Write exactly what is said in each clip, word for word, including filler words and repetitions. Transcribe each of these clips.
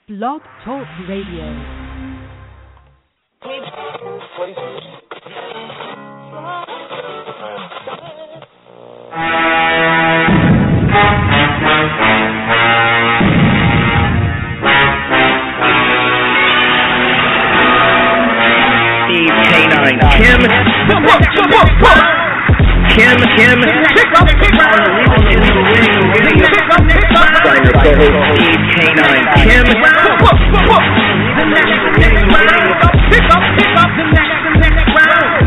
Blog Talk Radio. Steve K nine Kim. Kim, Kim. Pick up, pick up. In the ring, winning it. Sign your co-host Steve K nine Kim. The next round. Pick up, pick up the next, the next round.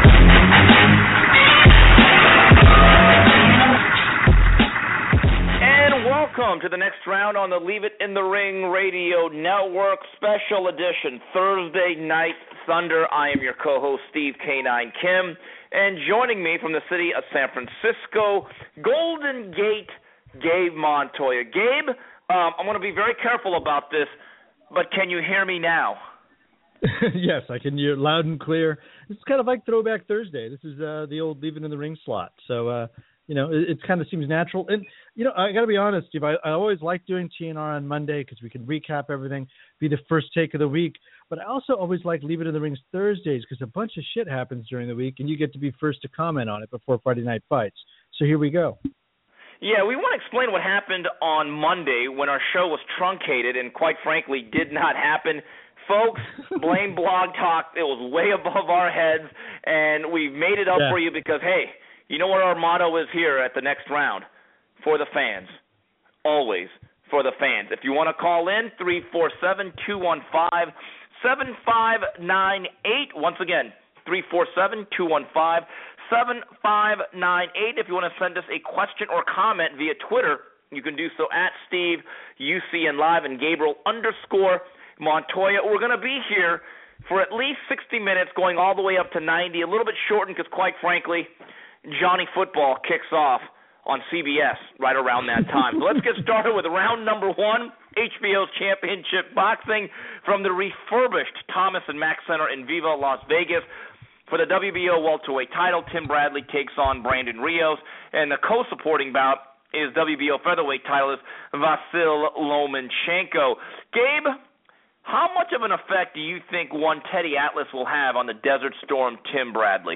And welcome to the next round on the Leave It in the Ring Radio Network Special Edition Thursday Night Thunder. I am your co-host Steve K nine Kim. And joining me from the city of San Francisco, Golden Gate, Gabe Montoya. Gabe, um, I'm going to be very careful about this, but can you hear me now? Yes, I can hear loud and clear. It's kind of like Throwback Thursday. This is uh, the old Leave It in the Ring slot. So, uh, you know, it, it kind of seems natural. And, you know, I got to be honest, Steve, I, I always like doing T N R on Monday because we can recap everything, be the first take of the week. But I also always like Leave It in the Rings Thursdays because a bunch of shit happens during the week, and you get to be first to comment on it before Friday Night Fights. So here we go. Yeah, we want to explain what happened on Monday when our show was truncated and, quite frankly, did not happen. Folks, blame Blog Talk. It was way above our heads, and we made it up yeah. for you because, hey, you know what our motto is here at the next round? For the fans. Always for the fans. If you want to call in, three four seven, two one five, seven five nine eight. Once again, three four seven, two one five, seven five nine eight. If you want to send us a question or comment via Twitter, you can do so at Steve, U C N Live, and Gabriel underscore Montoya. We're going to be here for at least sixty minutes, going all the way up to ninety, a little bit shortened because, quite frankly, Johnny Football kicks off on C B S right around that time. So let's get started with round number one, H B O's Championship Boxing from the refurbished Thomas and Mack Center in Viva, Las Vegas. For the W B O welterweight title, Tim Bradley takes on Brandon Rios, and the co-supporting bout is W B O featherweight titleist Vasyl Lomachenko. Gabe, how much of an effect do you think one Teddy Atlas will have on the Desert Storm Tim Bradley?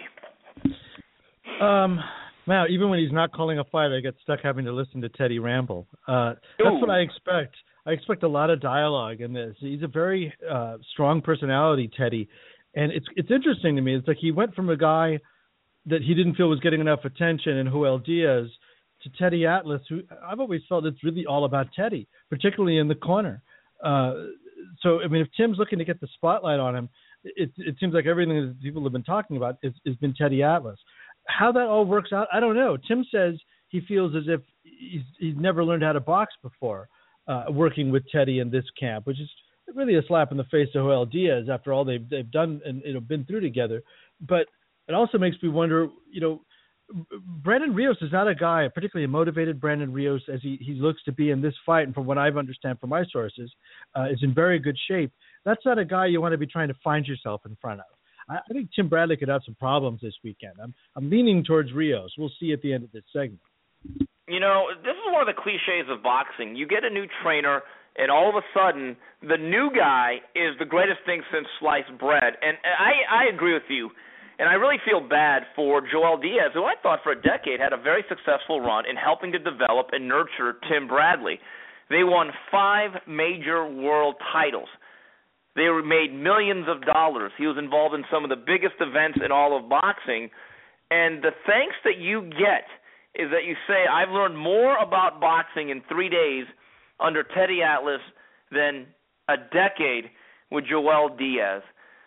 Um... Wow, even when he's not calling a fight, I get stuck having to listen to Teddy ramble. Uh, that's what I expect. I expect a lot of dialogue in this. He's a very uh, strong personality, Teddy. And it's it's interesting to me. It's like he went from a guy that he didn't feel was getting enough attention in Joel Diaz to Teddy Atlas, who I've always felt it's really all about Teddy, particularly in the corner. Uh, so, I mean, if Tim's looking to get the spotlight on him, it, it seems like everything that people have been talking about is, has been Teddy Atlas. How that all works out, I don't know. Tim says he feels as if he's, he's never learned how to box before, uh, working with Teddy in this camp, which is really a slap in the face to Joel Diaz after all they've they've done and you know been through together. But it also makes me wonder, you know, Brandon Rios is not a guy, particularly a motivated Brandon Rios, as he, he looks to be in this fight, and from what I understand from my sources, uh, is in very good shape. That's not a guy you want to be trying to find yourself in front of. I think Tim Bradley could have some problems this weekend. I'm I'm leaning towards Rios. We'll see at the end of this segment. You know, this is one of the cliches of boxing. You get a new trainer, and all of a sudden, the new guy is the greatest thing since sliced bread. And I, I agree with you. And I really feel bad for Joel Diaz, who I thought for a decade had a very successful run in helping to develop and nurture Tim Bradley. They won five major world titles. They made millions of dollars. He was involved in some of the biggest events in all of boxing. And the thanks that you get is that you say, I've learned more about boxing in three days under Teddy Atlas than a decade with Joel Diaz.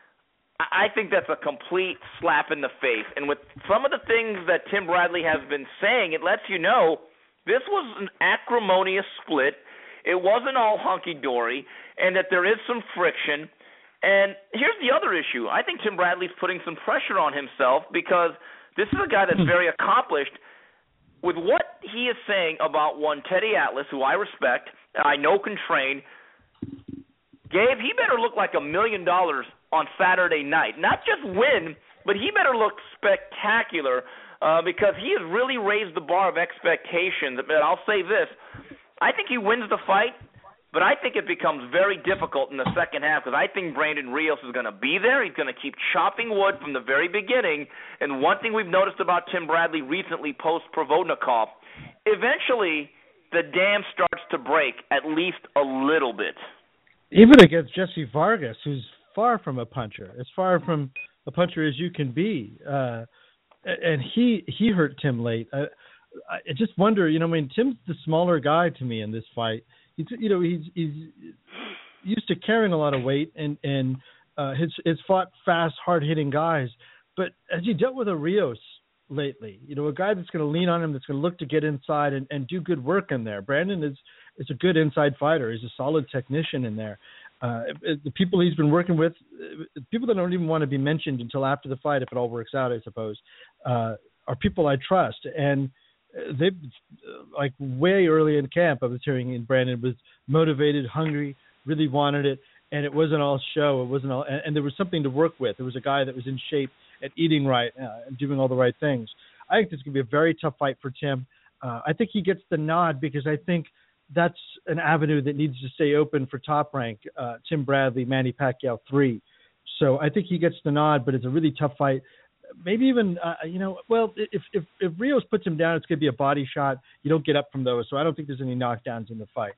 I think that's a complete slap in the face. And with some of the things that Tim Bradley has been saying, it lets you know this was an acrimonious split. It wasn't all hunky-dory, and that there is some friction. And here's the other issue. I think Tim Bradley's putting some pressure on himself because this is a guy that's very accomplished. With what he is saying about one Teddy Atlas, who I respect and I know can train, Gabe, he better look like a million dollars on Saturday night. Not just win, but he better look spectacular uh, because he has really raised the bar of expectations. But I'll say this. I think he wins the fight, But I think it becomes very difficult in the second half because I think Brandon Rios is going to be there. He's going to keep chopping wood from the very beginning. And one thing we've noticed about Tim Bradley recently post-Provodnikov, eventually the dam starts to break at least a little bit. Even against Jesse Vargas, who's far from a puncher, as far from a puncher as you can be. Uh, and he he hurt Tim late. I, I just wonder, you know, I mean, Tim's the smaller guy to me in this fight. He's, you know, he's he's used to carrying a lot of weight and and uh, has has fought fast, hard hitting guys. But has he dealt with a Rios lately? You know, a guy that's going to lean on him, that's going to look to get inside and, and do good work in there. Brandon is is a good inside fighter. He's a solid technician in there. Uh, the people he's been working with, people that don't even want to be mentioned until after the fight, if it all works out, I suppose, uh, are people I trust. And they, like way early in camp, I was hearing in Brandon was motivated, hungry, really wanted it, and it wasn't all show. It wasn't all, and, and there was something to work with. There was a guy that was in shape and eating right uh, and doing all the right things. I think this is going to be a very tough fight for Tim. Uh, I think he gets the nod because I think that's an avenue that needs to stay open for Top Rank, uh, Tim Bradley, Manny Pacquiao three. So I think he gets the nod, but it's a really tough fight. Maybe even, uh, you know, well, if, if if Rios puts him down, it's going to be a body shot. You don't get up from those, so I don't think there's any knockdowns in the fight.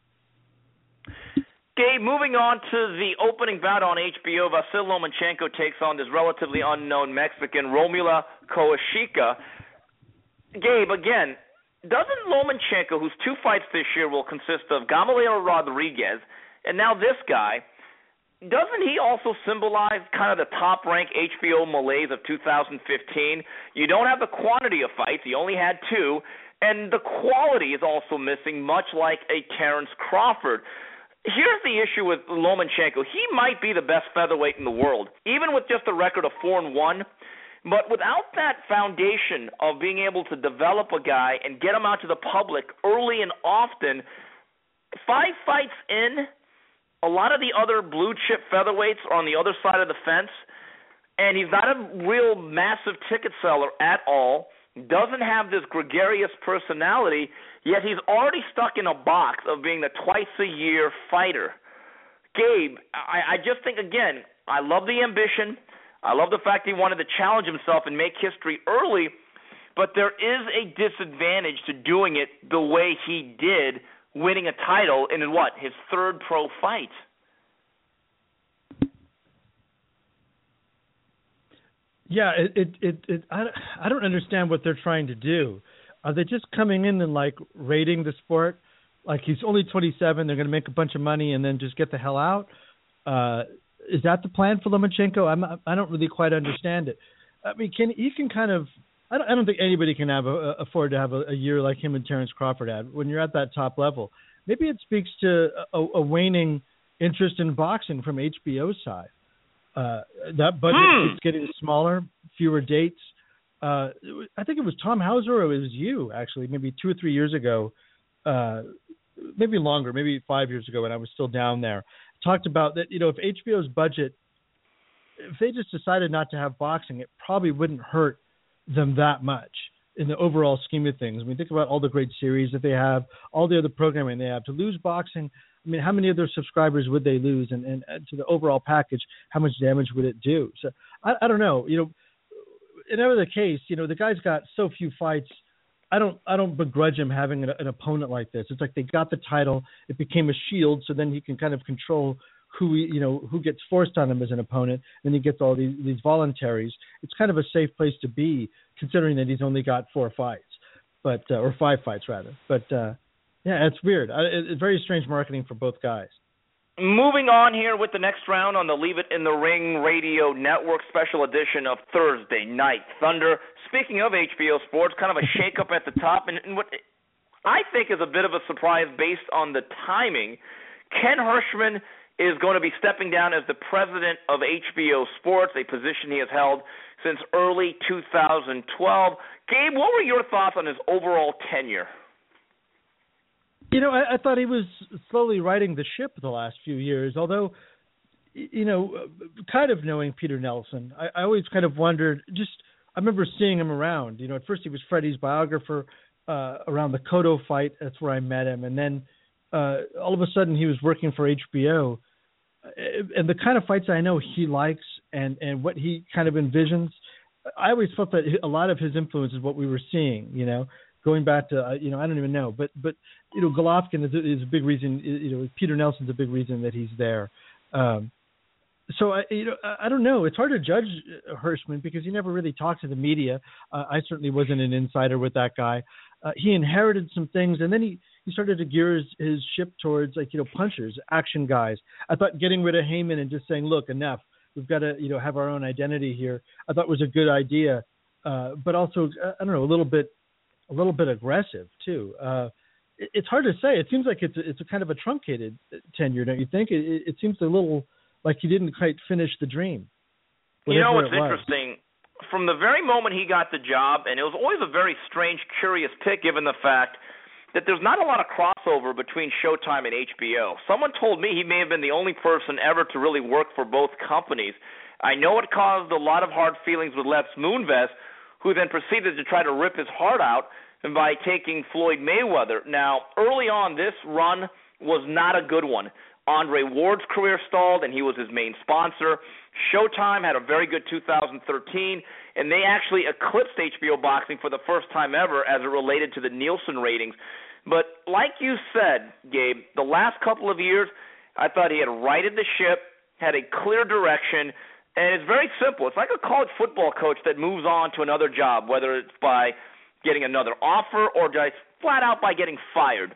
Okay, moving on to the opening bout on H B O, Vasyl Lomachenko takes on this relatively unknown Mexican, Romula Koashika. Gabe, again, doesn't Lomachenko, whose two fights this year will consist of Gamaliel Rodriguez and now this guy, doesn't he also symbolize kind of the top-ranked H B O malaise of two thousand fifteen? You don't have the quantity of fights. He only had two. And the quality is also missing, much like a Terrence Crawford. Here's the issue with Lomachenko. He might be the best featherweight in the world, even with just a record of four and one. But without that foundation of being able to develop a guy and get him out to the public early and often, five fights in, a lot of the other blue-chip featherweights are on the other side of the fence, and he's not a real massive ticket seller at all, doesn't have this gregarious personality, yet he's already stuck in a box of being the twice-a-year fighter. Gabe, I, I just think, again, I love the ambition. I love the fact he wanted to challenge himself and make history early, but there is a disadvantage to doing it the way he did, winning a title in what, his third pro fight. Yeah, it, it, it, it I, I don't understand what they're trying to do. Are they just coming in and like rating the sport? Like he's only twenty-seven, they're going to make a bunch of money and then just get the hell out? Uh, is that the plan for Lomachenko? I'm, I don't really quite understand it. I mean, can he can kind of I don't, I don't think anybody can have a, afford to have a, a year like him and Terrence Crawford had when you're at that top level. Maybe it speaks to a, a waning interest in boxing from H B O's side. Uh, that budget hmm. keeps getting smaller, fewer dates. Uh, I think it was Tom Hauser or it was you, actually, maybe two or three years ago, uh, maybe longer, maybe five years ago when I was still down there, talked about that, you know, if H B O's budget, if they just decided not to have boxing, it probably wouldn't hurt them that much in the overall scheme of things. I mean, think about all the great series that they have, all the other programming they have. To lose boxing, I mean, how many of their subscribers would they lose? And, and, and to the overall package, how much damage would it do? So I, I don't know. You know, in either case, you know, the guy's got so few fights. I don't I don't begrudge him having an, an opponent like this. It's like they got the title. It became a shield, so then he can kind of control who he, you know, who gets forced on him as an opponent, and he gets all these, these voluntaries. It's kind of a safe place to be, considering that he's only got four fights, but uh, or five fights rather. But uh, yeah, it's weird. I, it's very strange marketing for both guys. Moving on here with the next round on the Leave It in the Ring Radio Network special edition of Thursday Night Thunder. Speaking of H B O Sports, kind of a shakeup at the top, and, and what I think is a bit of a surprise based on the timing. Ken Hirschman is going to be stepping down as the president of H B O Sports, a position he has held since early two thousand twelve. Gabe, what were your thoughts on his overall tenure? You know, I, I thought he was slowly righting the ship the last few years, although, you know, kind of knowing Peter Nelson, I, I always kind of wondered, just, I remember seeing him around. You know, at first he was Freddie's biographer uh, around the Cotto fight. That's where I met him. And then uh, all of a sudden he was working for H B O, and the kind of fights I know he likes and, and what he kind of envisions, I always felt that a lot of his influence is what we were seeing, you know, going back to, uh, you know, I don't even know, but, but, you know, Golovkin is, is a big reason, you know, Peter Nelson's a big reason that he's there. Um, so, I, you know, I don't know. It's hard to judge Hirschman because he never really talked to the media. Uh, I certainly wasn't an insider with that guy. Uh, he inherited some things, and then he, he started to gear his, his ship towards, like, you know, punchers, action guys. I thought getting rid of Heyman and just saying, look, enough. We've got to, you know, have our own identity here. I thought was a good idea, uh, but also, I don't know, a little bit, a little bit aggressive too. Uh, it, it's hard to say. It seems like it's a, it's a kind of a truncated tenure, don't you think? It, it seems a little like he didn't quite finish the dream. You know what's interesting? From the very moment he got the job, and it was always a very strange, curious pick, given the fact that there's not a lot of crossover between Showtime and H B O. Someone told me he may have been the only person ever to really work for both companies. I know it caused a lot of hard feelings with Lex Moonves, who then proceeded to try to rip his heart out by taking Floyd Mayweather. Now, early on, this run was not a good one. Andre Ward's career stalled, and he was his main sponsor. Showtime had a very good two thousand thirteen, and they actually eclipsed H B O Boxing for the first time ever as it related to the Nielsen ratings. But like you said, Gabe, the last couple of years, I thought he had righted the ship, had a clear direction, and it's very simple. It's like a college football coach that moves on to another job, whether it's by getting another offer or just flat out by getting fired.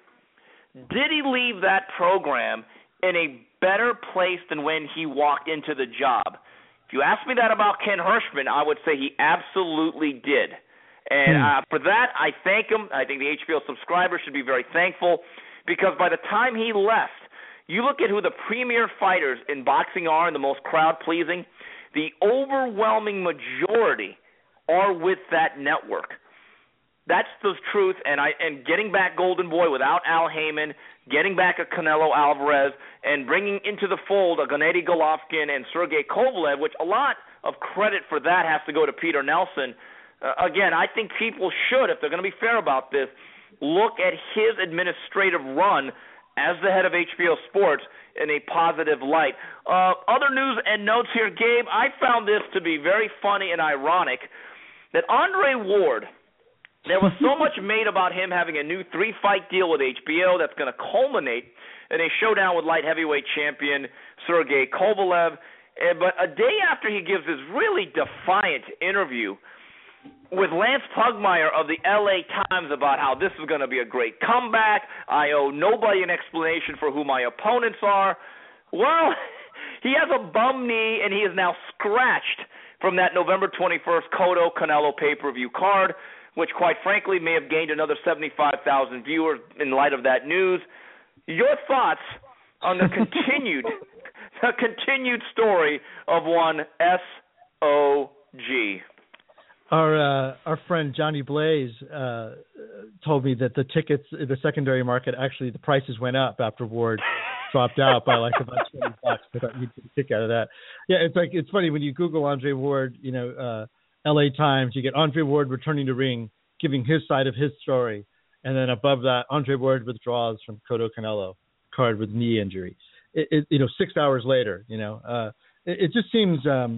Did he leave that program in a better place than when he walked into the job? If you ask me that about Ken Hirschman, I would say he absolutely did. And uh, for that, I thank him. I think the H B O subscribers should be very thankful because by the time he left, you look at who the premier fighters in boxing are and the most crowd-pleasing, the overwhelming majority are with that network. That's the truth, and I and getting back Golden Boy without Al Heyman, getting back a Canelo Alvarez, and bringing into the fold a Gennady Golovkin and Sergey Kovalev, which a lot of credit for that has to go to Peter Nelson. Uh, again, I think people should, if they're going to be fair about this, look at his administrative run as the head of H B O Sports in a positive light. Uh, other news and notes here, Gabe, I found this to be very funny and ironic that Andre Ward, there was so much made about him having a new three-fight deal with H B O that's going to culminate in a showdown with light heavyweight champion Sergey Kovalev. But a day after he gives this really defiant interview with Lance Pugmire of the L A Times about how this is going to be a great comeback, I owe nobody an explanation for who my opponents are. Well, he has a bum knee, and he is now scratched from that November twenty-first Cotto Canelo pay-per-view card, which quite frankly may have gained another seventy-five thousand viewers in light of that news. Your thoughts on the continued the continued story of one S O G? Our uh, our friend Johnny Blaze uh, told me that the tickets in the secondary market, actually the prices went up after Ward dropped out by like about twenty bucks. I thought you'd get a kick out of that. Yeah, it's like it's funny when you Google Andre Ward, you know, uh, L A Times, you get Andre Ward returning to ring, giving his side of his story, and then above that, Andre Ward withdraws from Cotto Canelo card with knee injury. It, it, you know, six hours later, you know, uh, it, it just seems um,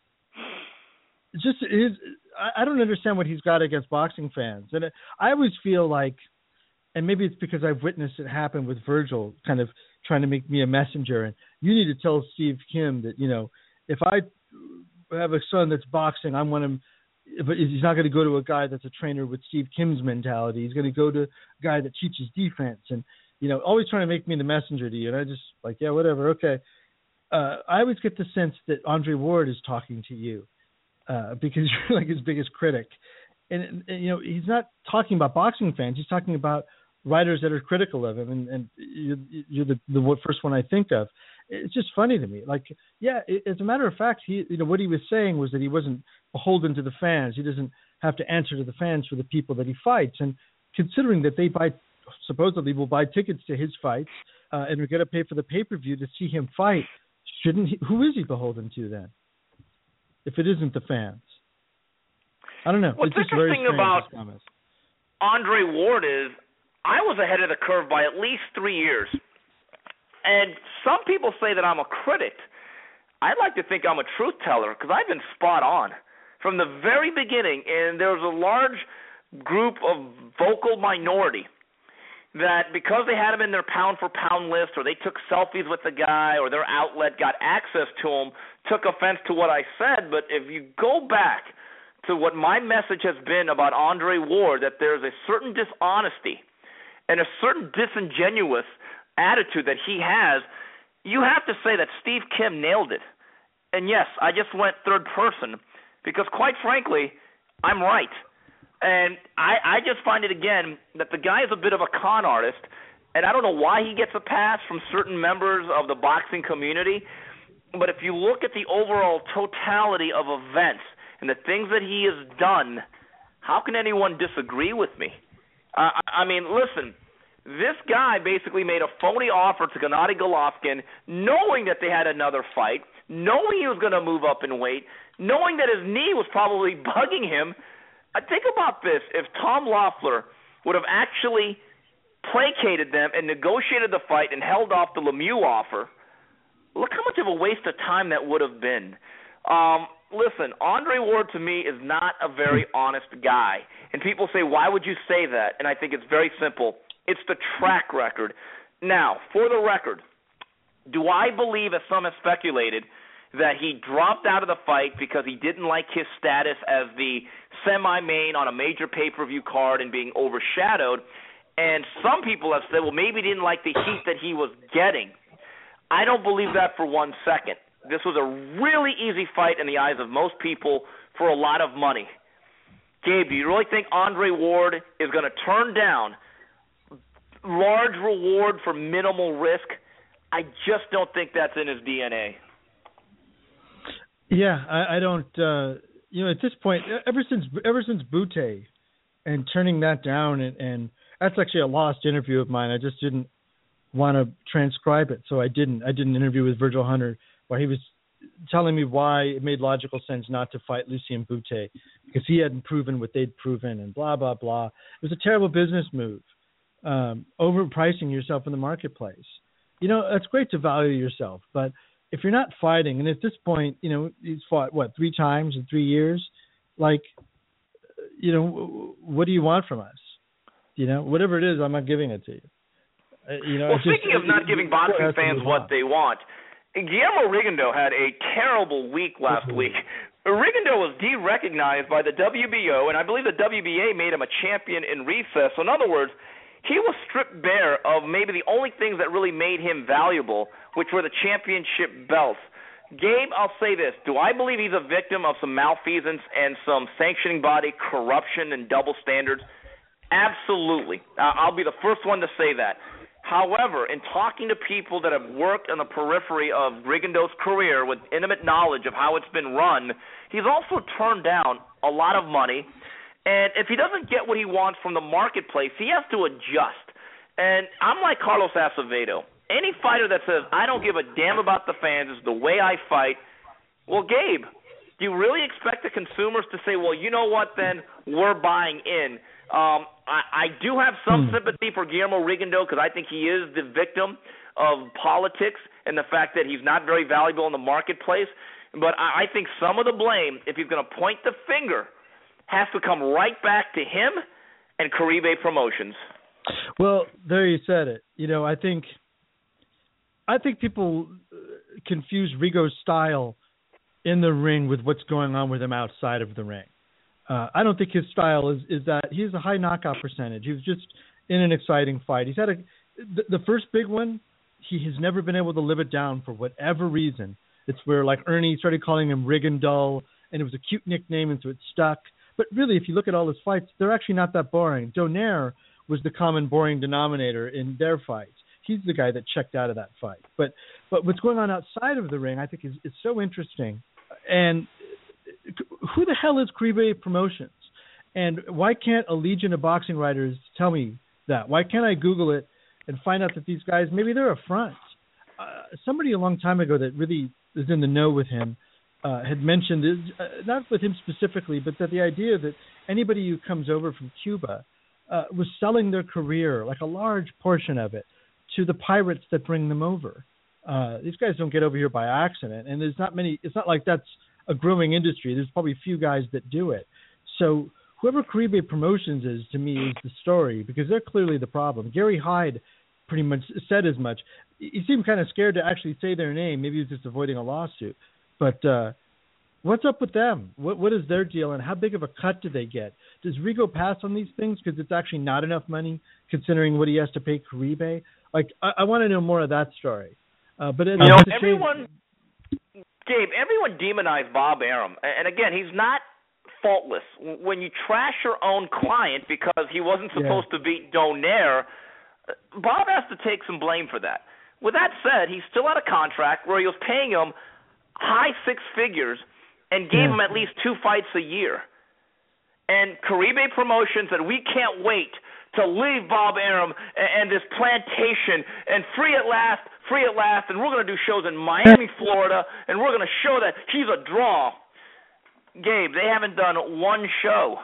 just his. I don't understand what he's got against boxing fans. And I always feel like, and maybe it's because I've witnessed it happen with Virgil kind of trying to make me a messenger. And you need to tell Steve Kim that, you know, if I have a son that's boxing, I want him, but he's not going to go to a guy that's a trainer with Steve Kim's mentality. He's going to go to a guy that teaches defense and, you know, always trying to make me the messenger to you. And I just like, yeah, whatever. Okay. Uh, I always get the sense that Andre Ward is talking to you. Uh, because you're like his biggest critic. And, and, you know, he's not talking about boxing fans. He's talking about writers that are critical of him. And, and you're, you're the, the first one I think of. It's just funny to me. Like, yeah, it, as a matter of fact, he, you know, what he was saying was that he wasn't beholden to the fans. He doesn't have to answer to the fans for the people that he fights. And considering that they buy, supposedly will buy tickets to his fights uh, and are going to pay for the pay-per-view to see him fight, shouldn't he, who is he beholden to then? If it isn't the fans. I don't know. What's it's just interesting very about Andre Ward is I was ahead of the curve by at least three years. And some people say that I'm a critic. I'd like to think I'm a truth teller because I've been spot on from the very beginning. And there was a large group of vocal minority that because they had him in their pound-for-pound list, or they took selfies with the guy, or their outlet got access to him, took offense to what I said. But if you go back to what my message has been about Andre Ward, that there's a certain dishonesty and a certain disingenuous attitude that he has, you have to say that Steve Kim nailed it. And yes, I just went third person because, quite frankly, I'm right. And I, I just find it, again, that the guy is a bit of a con artist, and I don't know why he gets a pass from certain members of the boxing community, but if you look at the overall totality of events and the things that he has done, how can anyone disagree with me? Uh, I mean, listen, this guy basically made a phony offer to Gennady Golovkin, knowing that they had another fight, knowing he was going to move up in weight, knowing that his knee was probably bugging him. I think about this. If Tom Loeffler would have actually placated them and negotiated the fight and held off the Lemieux offer, look how much of a waste of time that would have been. Um, listen, Andre Ward to me is not a very honest guy. And people say, why would you say that? And I think it's very simple. It's the track record. Now, for the record, do I believe, as some have speculated, that he dropped out of the fight because he didn't like his status as the semi-main on a major pay-per-view card and being overshadowed? And some people have said, well, maybe he didn't like the heat that he was getting. I don't believe that for one second. This was a really easy fight in the eyes of most people for a lot of money. Gabe, do you really think Andre Ward is going to turn down large reward for minimal risk? I just don't think that's in his D N A. Yeah, I, I don't. Uh, you know, at this point, ever since ever since Butte, and turning that down, and, and that's actually a lost interview of mine. I just didn't want to transcribe it, so I didn't. I did an interview with Virgil Hunter where he was telling me why it made logical sense not to fight Lucien Butte because he hadn't proven what they'd proven, and blah blah blah. It was a terrible business move, um, overpricing yourself in the marketplace. You know, it's great to value yourself, but if you're not fighting, and at this point, you know, he's fought, what, three times in three years? Like, you know, what do you want from us? You know, whatever it is, I'm not giving it to you. Uh, you know, well, just, speaking of not giving boxing fans what they want, Guillermo Rigondeaux had a terrible week last week. Rigondeaux was de-recognized by the W B O, and I believe the W B A made him a champion in recess. So in other words, he was stripped bare of maybe the only things that really made him valuable, which were the championship belts. Gabe, I'll say this. Do I believe he's a victim of some malfeasance and some sanctioning body corruption and double standards? Absolutely. Uh, I'll be the first one to say that. However, in talking to people that have worked on the periphery of Rigondeaux's career with intimate knowledge of how it's been run, he's also turned down a lot of money. And if he doesn't get what he wants from the marketplace, he has to adjust. And I'm like Carlos Acevedo. Any fighter that says, I don't give a damn about the fans, it's the way I fight, well, Gabe, do you really expect the consumers to say, well, you know what, then, we're buying in? Um, I, I do have some hmm. sympathy for Guillermo Rigondeaux because I think he is the victim of politics and the fact that he's not very valuable in the marketplace. But I, I think some of the blame, if he's going to point the finger, has to come right back to him and Caribe Promotions. Well, there you said it. You know, I think I think people confuse Rigo's style in the ring with what's going on with him outside of the ring. Uh, I don't think his style is, is that he has a high knockout percentage. He was just in an exciting fight. He's had a the, the first big one. He has never been able to live it down for whatever reason. It's where, like, Ernie started calling him Rigondeaux, and it was a cute nickname, and so it stuck. But really, if you look at all his fights, they're actually not that boring. Donaire was the common boring denominator in their fights. He's the guy that checked out of that fight. But but what's going on outside of the ring, I think, is, is so interesting. And who the hell is Caribe Promotions? And why can't a legion of boxing writers tell me that? Why can't I Google it and find out that these guys, maybe they're a front? Uh, somebody a long time ago that really is in the know with him uh, had mentioned, uh, not with him specifically, but that the idea that anybody who comes over from Cuba uh, was selling their career, like a large portion of it, to the pirates that bring them over. Uh, these guys don't get over here by accident, and there's not many. It's not like that's a growing industry. There's probably a few guys that do it. So whoever Caribe Promotions is, to me, is the story, because they're clearly the problem. Gary Hyde pretty much said as much. He seemed kind of scared to actually say their name. Maybe he was just avoiding a lawsuit. But uh, what's up with them? What What is their deal, and how big of a cut do they get? Does Rigo pass on these things because it's actually not enough money, considering what he has to pay Caribe? Like, I, I want to know more of that story. Uh, but you know, everyone, Gabe, everyone demonized Bob Arum, and again, he's not faultless. When you trash your own client because he wasn't supposed yeah. to beat Donaire, Bob has to take some blame for that. With that said, he's still out of contract where he was paying him high six figures and gave yeah. him at least two fights a year. And Caribe Promotions said, we can't wait to leave Bob Arum and, and this plantation and free at last, free at last, and we're going to do shows in Miami, Florida, and we're going to show that he's a draw. Gabe, they haven't done one show.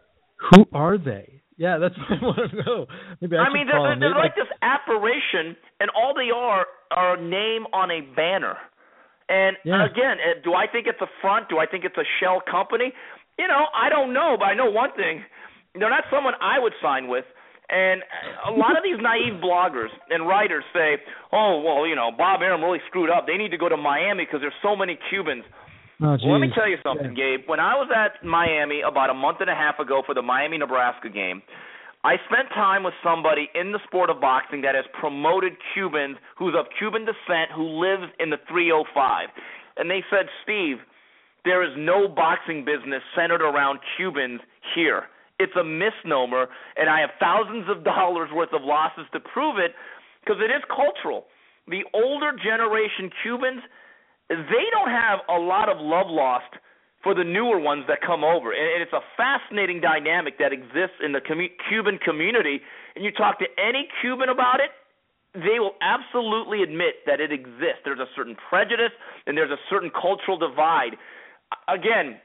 Who are they? Yeah, that's what I want to know. Maybe I, I mean, they're, they're, they're like, like this apparition, and all they are are a name on a banner. And yeah. again, do I think it's a front? Do I think it's a shell company? You know, I don't know, but I know one thing. They're not someone I would sign with. And a lot of these naive bloggers and writers say, oh, well, you know, Bob Arum really screwed up. They need to go to Miami because there's so many Cubans. Oh, well, let me tell you something, yeah. Gabe. When I was at Miami about a month and a half ago for the Miami-Nebraska game, I spent time with somebody in the sport of boxing that has promoted Cubans, who's of Cuban descent, who lives in the three oh five. And they said, Steve, there is no boxing business centered around Cubans here. It's a misnomer, and I have thousands of dollars worth of losses to prove it because it is cultural. The older generation Cubans, they don't have a lot of love lost for the newer ones that come over. And it's a fascinating dynamic that exists in the com- Cuban community. And you talk to any Cuban about it, they will absolutely admit that it exists. There's a certain prejudice, and there's a certain cultural divide. Again,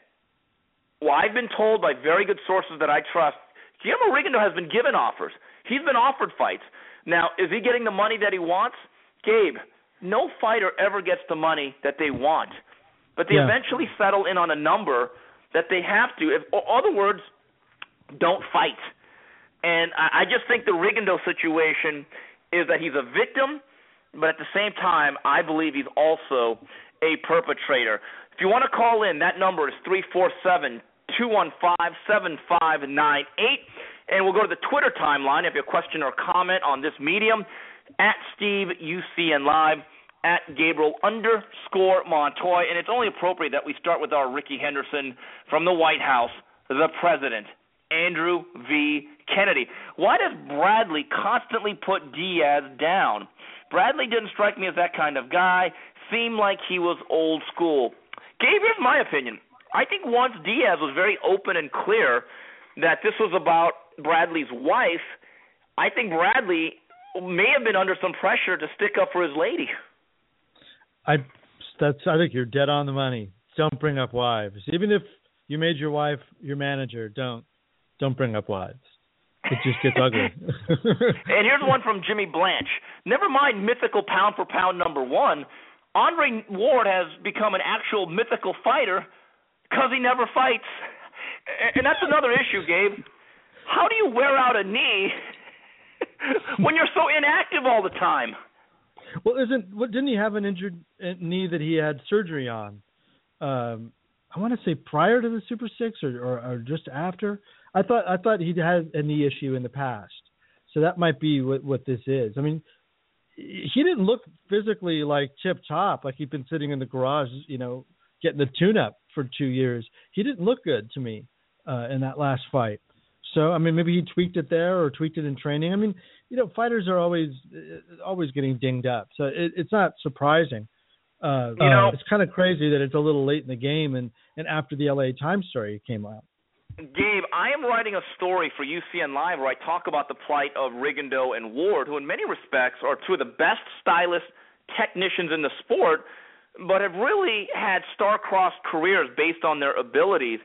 well, I've been told by very good sources that I trust, Guillermo Rigondeaux has been given offers. He's been offered fights. Now, is he getting the money that he wants? Gabe, no fighter ever gets the money that they want. But they yeah. eventually settle in on a number that they have to. In other words, don't fight. And I just think the Rigondeaux situation is that he's a victim, but at the same time, I believe he's also a perpetrator. If you want to call in, that number is three four seven, two one five, seven five nine eight. And we'll go to the Twitter timeline if you have a question or comment on this medium, at Steve U C N Live, at Gabriel underscore Montoy. And it's only appropriate that we start with our Ricky Henderson from the White House, the president, Andrew V. Kennedy. Why does Bradley constantly put Diaz down? Bradley didn't strike me as that kind of guy. Seemed like he was old school. Gabe, here's my opinion. I think once Diaz was very open and clear that this was about Bradley's wife, I think Bradley may have been under some pressure to stick up for his lady. I that's I think you're dead on the money. Don't bring up wives. Even if you made your wife your manager, don't don't bring up wives. It just gets ugly. And here's one from Jimmy Blanche. Never mind mythical pound for pound number one. Andre Ward has become an actual mythical fighter because he never fights. And that's another issue, Gabe. How do you wear out a knee when you're so inactive all the time? Well, isn't what didn't he have an injured knee that he had surgery on? Um, I want to say prior to the Super Six or, or, or just after. I thought I thought he'd had a knee issue in the past, so that might be what, what this is. I mean, he didn't look physically like tip top, like he'd been sitting in the garage, you know, getting the tune-up for two years. He didn't look good to me uh, in that last fight. So, I mean, maybe he tweaked it there or tweaked it in training. I mean, you know, fighters are always always getting dinged up, so it, it's not surprising. Uh, you know, uh, it's kind of crazy that it's a little late in the game and, and after the L A Times story came out. Gabe, I am writing a story for U C N Live where I talk about the plight of Rigondeaux and Ward, who in many respects are two of the best stylists, technicians in the sport, but have really had star-crossed careers based on their abilities.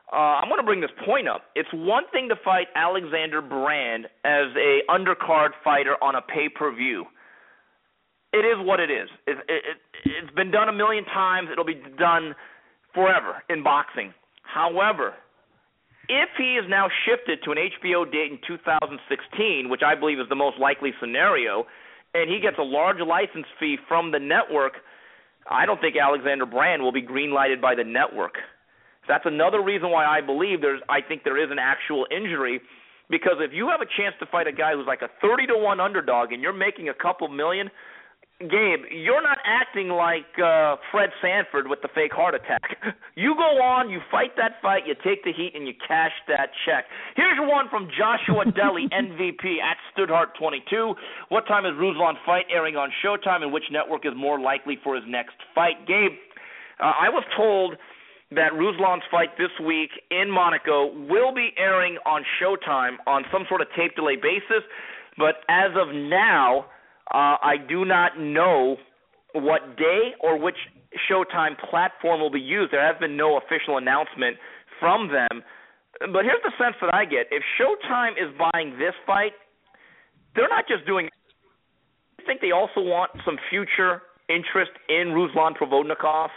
uh, I'm going to bring this point up. It's one thing to fight Alexander Brand as a undercard fighter on a pay-per-view. It is what it is. It, it, it, it's been done a million times. It'll be done forever in boxing. However, if he is now shifted to an H B O date in two thousand sixteen, which I believe is the most likely scenario, and he gets a large license fee from the network, I don't think Alexander Brand will be green-lighted by the network. That's another reason why I believe there's. I think there is an actual injury, because if you have a chance to fight a guy who's like a thirty to one underdog and you're making a couple million, Gabe, you're not acting like uh, Fred Sanford with the fake heart attack. You go on, you fight that fight, you take the heat, and you cash that check. Here's one from Joshua Deli, M V P at Studhart twenty-two. What time is Ruslan fight airing on Showtime, and which network is more likely for his next fight? Gabe, uh, I was told that Ruslan's fight this week in Monaco will be airing on Showtime on some sort of tape delay basis, but as of now, Uh, I do not know what day or which Showtime platform will be used. There has been no official announcement from them. But here's the sense that I get. If Showtime is buying this fight, they're not just doing it. I think they also want some future interest in Ruslan Provodnikov.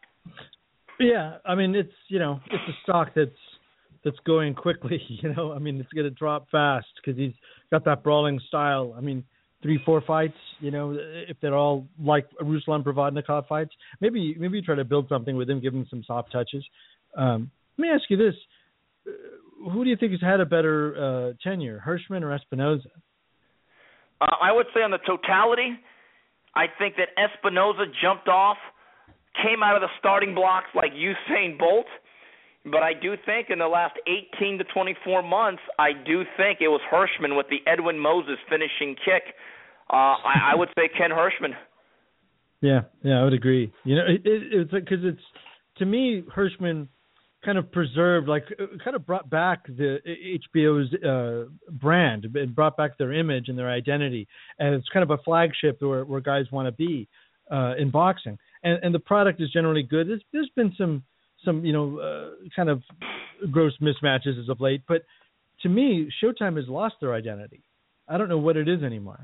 Yeah, I mean, it's, you know, it's a stock that's that's going quickly, you know. I mean, it's going to drop fast because he's got that brawling style. I mean, three, four fights, you know, if they're all like Ruslan Provodnikov fights, maybe maybe try to build something with him, give him some soft touches. Um, let me ask you this. Who do you think has had a better uh, tenure, Hirschman or Espinoza? Uh, I would say on the totality, I think that Espinoza jumped off, came out of the starting blocks like Usain Bolt. But I do think in the last eighteen to twenty-four months, I do think it was Hirschman with the Edwin Moses finishing kick. Uh, I, I would say Ken Hirschman. Yeah, yeah, I would agree. You know, it, it, it's because it's, to me, Hirschman kind of preserved, like, kind of brought back the H B O's uh, brand, and brought back their image and their identity, and it's kind of a flagship where, where guys want to be uh, in boxing. And, and the product is generally good. There's, there's been some. some, you know, uh, kind of gross mismatches as of late. But to me, Showtime has lost their identity. I don't know what it is anymore.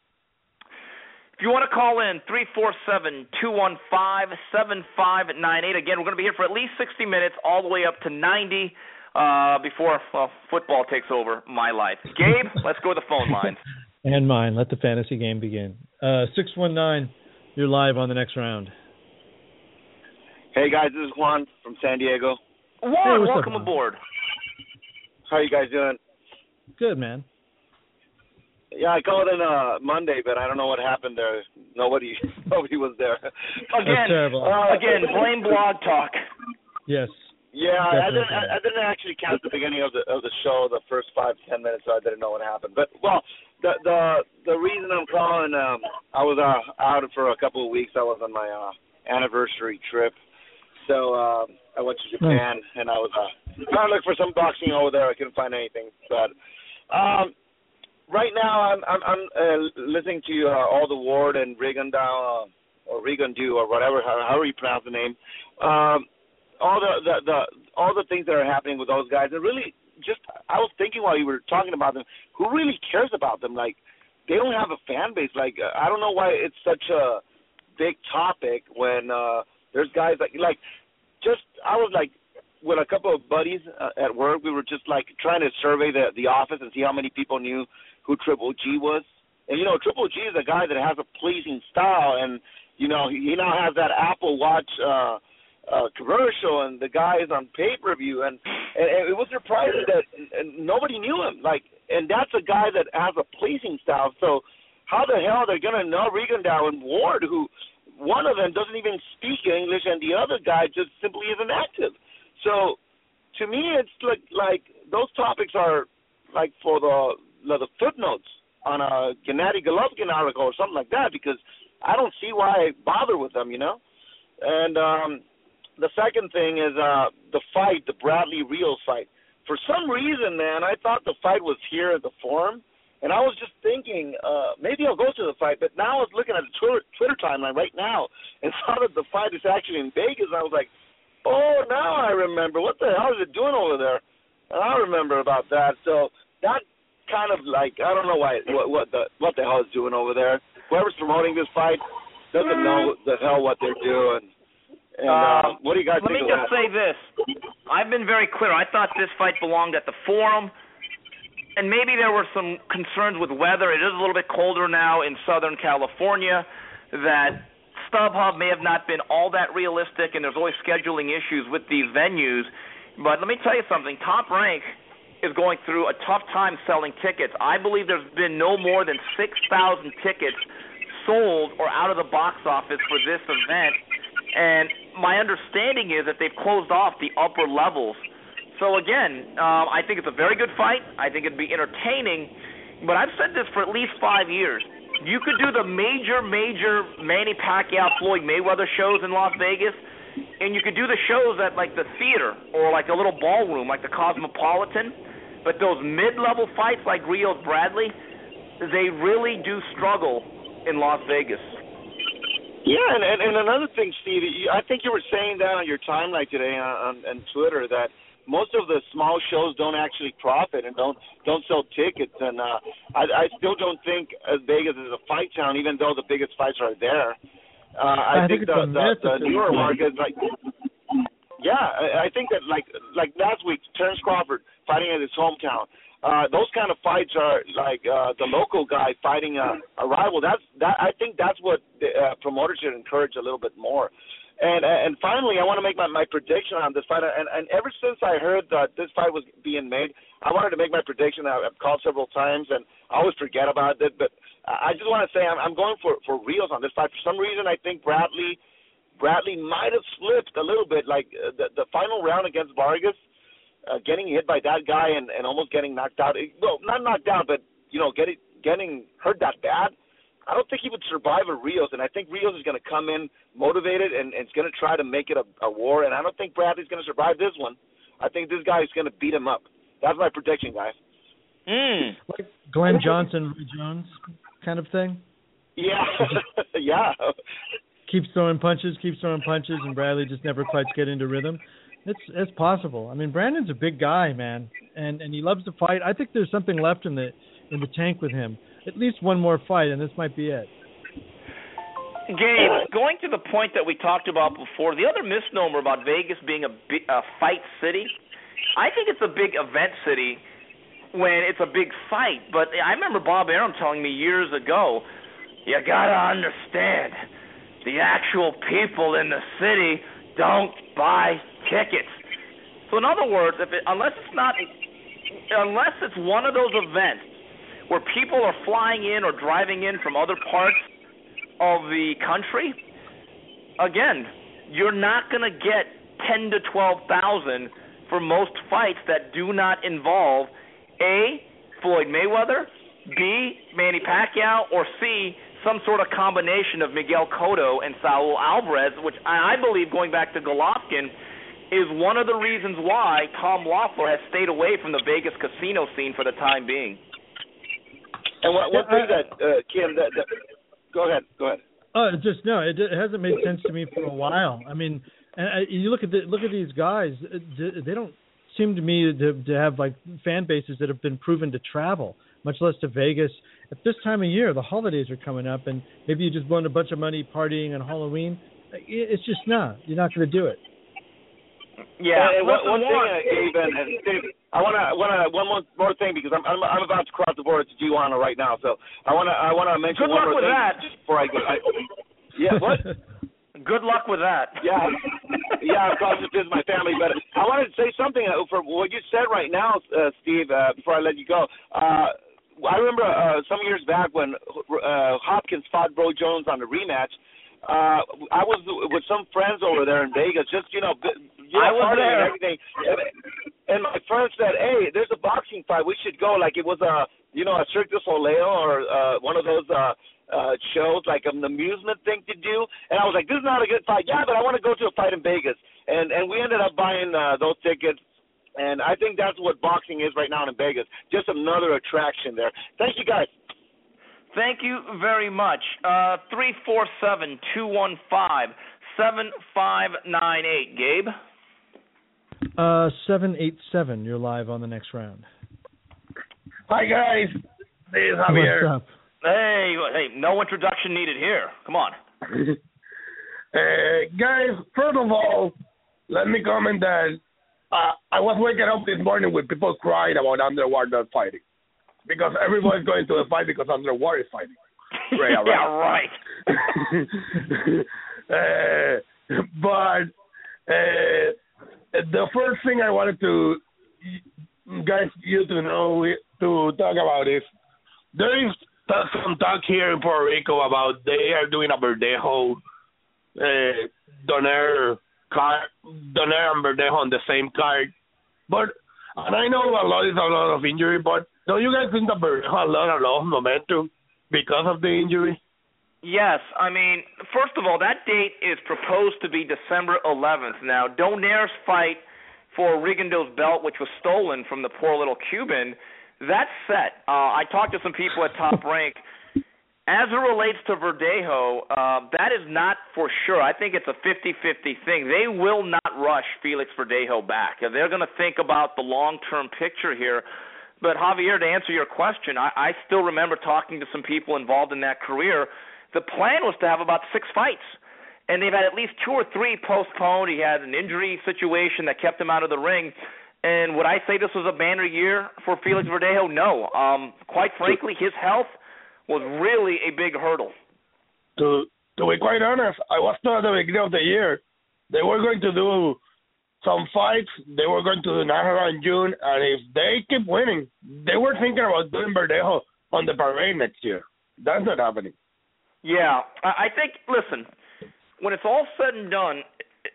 If you want to call in, three four seven, two one five, seven five nine eight. Again, we're going to be here for at least sixty minutes, all the way up to ninety uh, before well, football takes over my life. Gabe, let's go to the phone lines. And mine. Let the fantasy game begin. Uh, six one nine, you're live on the next round. Hey, guys, this is Juan from San Diego. Juan, hey, welcome up, aboard. How you guys doing? Good, man. Yeah, I called in uh, Monday, but I don't know what happened there. Nobody nobody was there. Again, uh, again, blame Blog Talk. Yes. Yeah, I didn't, I, I didn't actually catch the beginning of the of the show, the first five, ten minutes, so I didn't know what happened. But, well, the the, the reason I'm calling, um, I was uh, out for a couple of weeks. I was on my uh, anniversary trip. So um, I went to Japan, nice. and I was uh, trying to look for some boxing over there. I couldn't find anything. But um, right now, I'm I'm, I'm uh, listening to uh, all the Ward and Rigondeaux, uh, or Rigondeaux, or whatever, however you pronounce the name. Um, all the, the the all the things that are happening with those guys, and really, just I was thinking while you were talking about them, who really cares about them? Like, they don't have a fan base. Like, uh, I don't know why it's such a big topic when. Uh, There's guys like, like, just, I was like, with a couple of buddies uh, at work, we were just like trying to survey the, the office and see how many people knew who Triple G was. And, you know, Triple G is a guy that has a pleasing style, and, you know, he, he now has that Apple Watch uh, uh, commercial, and the guy is on pay-per-view, and, and, and it was surprising that nobody knew him. Like, and that's a guy that has a pleasing style. So how the hell are they going to know Rigondeaux and Ward, who – one of them doesn't even speak English, and the other guy just simply isn't active. So, to me, it's like like those topics are like for the the footnotes on a Gennady Golovkin article or something like that, because I don't see why I bother with them, you know. And um, the second thing is uh, the fight, the Bradley Rios fight. For some reason, man, I thought the fight was here at the Forum. And I was just thinking, uh, maybe I'll go to the fight. But now I was looking at the Twitter, Twitter timeline right now and saw that the fight is actually in Vegas. And I was like, Oh, now I remember. What the hell is it doing over there? And I remember about that. So that kind of like, I don't know why what, what the what the hell is doing over there. Whoever's promoting this fight doesn't know the hell what they're doing. And uh, uh, what do you guys let think me of just that? say this. I've been very clear. I thought this fight belonged at the Forum, and maybe there were some concerns with weather. It is a little bit colder now in Southern California, that StubHub may have not been all that realistic, and there's always scheduling issues with these venues. But let me tell you something. Top Rank is going through a tough time selling tickets. I believe there's been no more than six thousand tickets sold or out of the box office for this event, and my understanding is that they've closed off the upper levels. So again, um, I think it's a very good fight. I think it'd be entertaining, but I've said this for at least five years. You could do the major, major Manny Pacquiao, Floyd Mayweather shows in Las Vegas, and you could do the shows at like the theater or like a little ballroom like the Cosmopolitan, but those mid-level fights like Rios Bradley, they really do struggle in Las Vegas. Yeah, and, and, and another thing, Steve, I think you were saying that on your timeline today on, on Twitter, that most of the small shows don't actually profit and don't don't sell tickets. And uh, I, I still don't think uh, Vegas is a fight town, even though the biggest fights are there. Uh, I, I think, think the, the, the newer markets, like, yeah, I, I think that like like last week, Terrence Crawford fighting in his hometown. Uh, those kind of fights are like uh, the local guy fighting a, a rival. That's that. I think that's what the uh, promoters should encourage a little bit more. And and finally, I want to make my, my prediction on this fight. And, and ever since I heard that this fight was being made, I wanted to make my prediction. I've called several times, and I always forget about it. But I just want to say I'm, I'm going for, for Rios on this fight. For some reason, I think Bradley Bradley might have slipped a little bit. Like uh, the, the final round against Vargas, uh, getting hit by that guy and, and almost getting knocked out. Well, not knocked out, but, you know, getting, getting hurt that bad. I don't think he would survive a Rios, and I think Rios is going to come in motivated and, and is going to try to make it a, a war, and I don't think Bradley's going to survive this one. I think this guy is going to beat him up. That's my prediction, guys. Mm. Like Glenn Johnson, Roy Jones kind of thing? Yeah, yeah. Keeps throwing punches, keeps throwing punches, and Bradley just never quite get into rhythm. It's it's possible. I mean, Brandon's a big guy, man, and and he loves to fight. I think there's something left in the in the tank with him. At least one more fight, and this might be it. Gabe, going to the point that we talked about before, the other misnomer about Vegas being a, big, a fight city, I think it's a big event city when it's a big fight. But I remember Bob Arum telling me years ago, you got to understand, the actual people in the city don't buy tickets. So in other words, if it, unless it's not, unless it's one of those events where people are flying in or driving in from other parts of the country, again, you're not going to get ten to twelve thousand for most fights that do not involve A, Floyd Mayweather, B, Manny Pacquiao, or C, some sort of combination of Miguel Cotto and Saul Alvarez, which I believe, going back to Golovkin, is one of the reasons why Tom Loeffler has stayed away from the Vegas casino scene for the time being. And what, what thing that, uh, Kim, that, that, go ahead, go ahead. Oh, just no, it, it hasn't made sense to me for a while. I mean, and I, you look at the, look at these guys; they don't seem to me to, to have like fan bases that have been proven to travel, much less to Vegas at this time of year. The holidays are coming up, and maybe you just won a bunch of money partying on Halloween. It's just not. You're not going to do it. Yeah. And one, one thing, uh, Gabe, and, and Steve, I want to want to one more, more thing because I'm, I'm I'm about to cross the border to Tijuana right now, so I want to I want to mention Good one luck more with thing that. before I go. I, yeah, what? Good luck with that. Yeah, yeah, I'm crossing to visit my family, but I wanted to say something for what you said right now, uh, Steve. Uh, before I let you go, uh, I remember uh, some years back when uh, Hopkins fought Bro Jones on the rematch. Uh, I was with some friends over there in Vegas, just, you know, you know I was there. And everything. And, and my friend said, hey, there's a boxing fight. We should go. Like it was a, you know, a Cirque du Soleil or uh, one of those uh, uh, shows, like an amusement thing to do. And I was like, this is not a good fight. Yeah, but I want to go to a fight in Vegas. And and we ended up buying uh, those tickets. And I think that's what boxing is right now in Vegas. Just another attraction there. Thank you, guys. Thank you very much. Uh, three four seven, two one five, seven five nine eight. Gabe? Uh, seven eight seven. You're live on the next round. Hi guys, this is Javier. What's up? Hey, hey, no introduction needed here. Come on. uh, guys, first of all, let me comment that uh, I was waking up this morning with people crying about underwater fighting because everybody's going to the fight because underwater is fighting. Right, yeah, right. uh, but uh, the first thing I wanted to guys you to know to talk about is there is some talk here in Puerto Rico about they are doing a Verdejo, uh, Donaire card, Donaire and Verdejo on the same card, but and I know a lot is a lot of injury, but don't you guys think that Verdejo a lot, a lot of momentum because of the injury? Yes, I mean, first of all, that date is proposed to be December eleventh. Now, Donaire's fight for Rigondeaux's belt, which was stolen from the poor little Cuban, that's set. Uh, I talked to some people at Top Rank. As it relates to Verdejo, uh, that is not for sure. I think it's a fifty-fifty thing. They will not rush Felix Verdejo back. They're going to think about the long-term picture here. But, Javier, to answer your question, I, I still remember talking to some people involved in that career. The plan was to have about six fights, and they've had at least two or three postponed. He had an injury situation that kept him out of the ring. And would I say this was a banner year for Felix Verdejo? No. Um, quite frankly, his health was really a big hurdle. To to be quite honest, I was told at the beginning of the year they were going to do some fights. They were going to do Nájera in June, and if they keep winning, they were thinking about doing Verdejo on the parade next year. That's not happening. Yeah, I think, listen, when it's all said and done,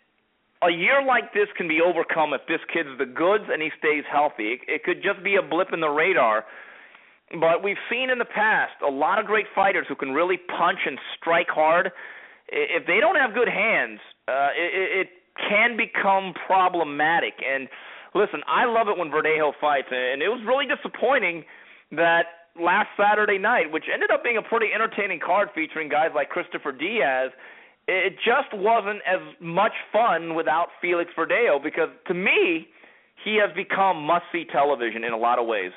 a year like this can be overcome if this kid's the goods and he stays healthy. It, it could just be a blip in the radar. But we've seen in the past a lot of great fighters who can really punch and strike hard. If they don't have good hands, uh, it, it can become problematic. And listen, I love it when Verdejo fights, and it was really disappointing that last Saturday night, which ended up being a pretty entertaining card featuring guys like Christopher Diaz, it just wasn't as much fun without Felix Verdejo because, to me, he has become must-see television in a lot of ways.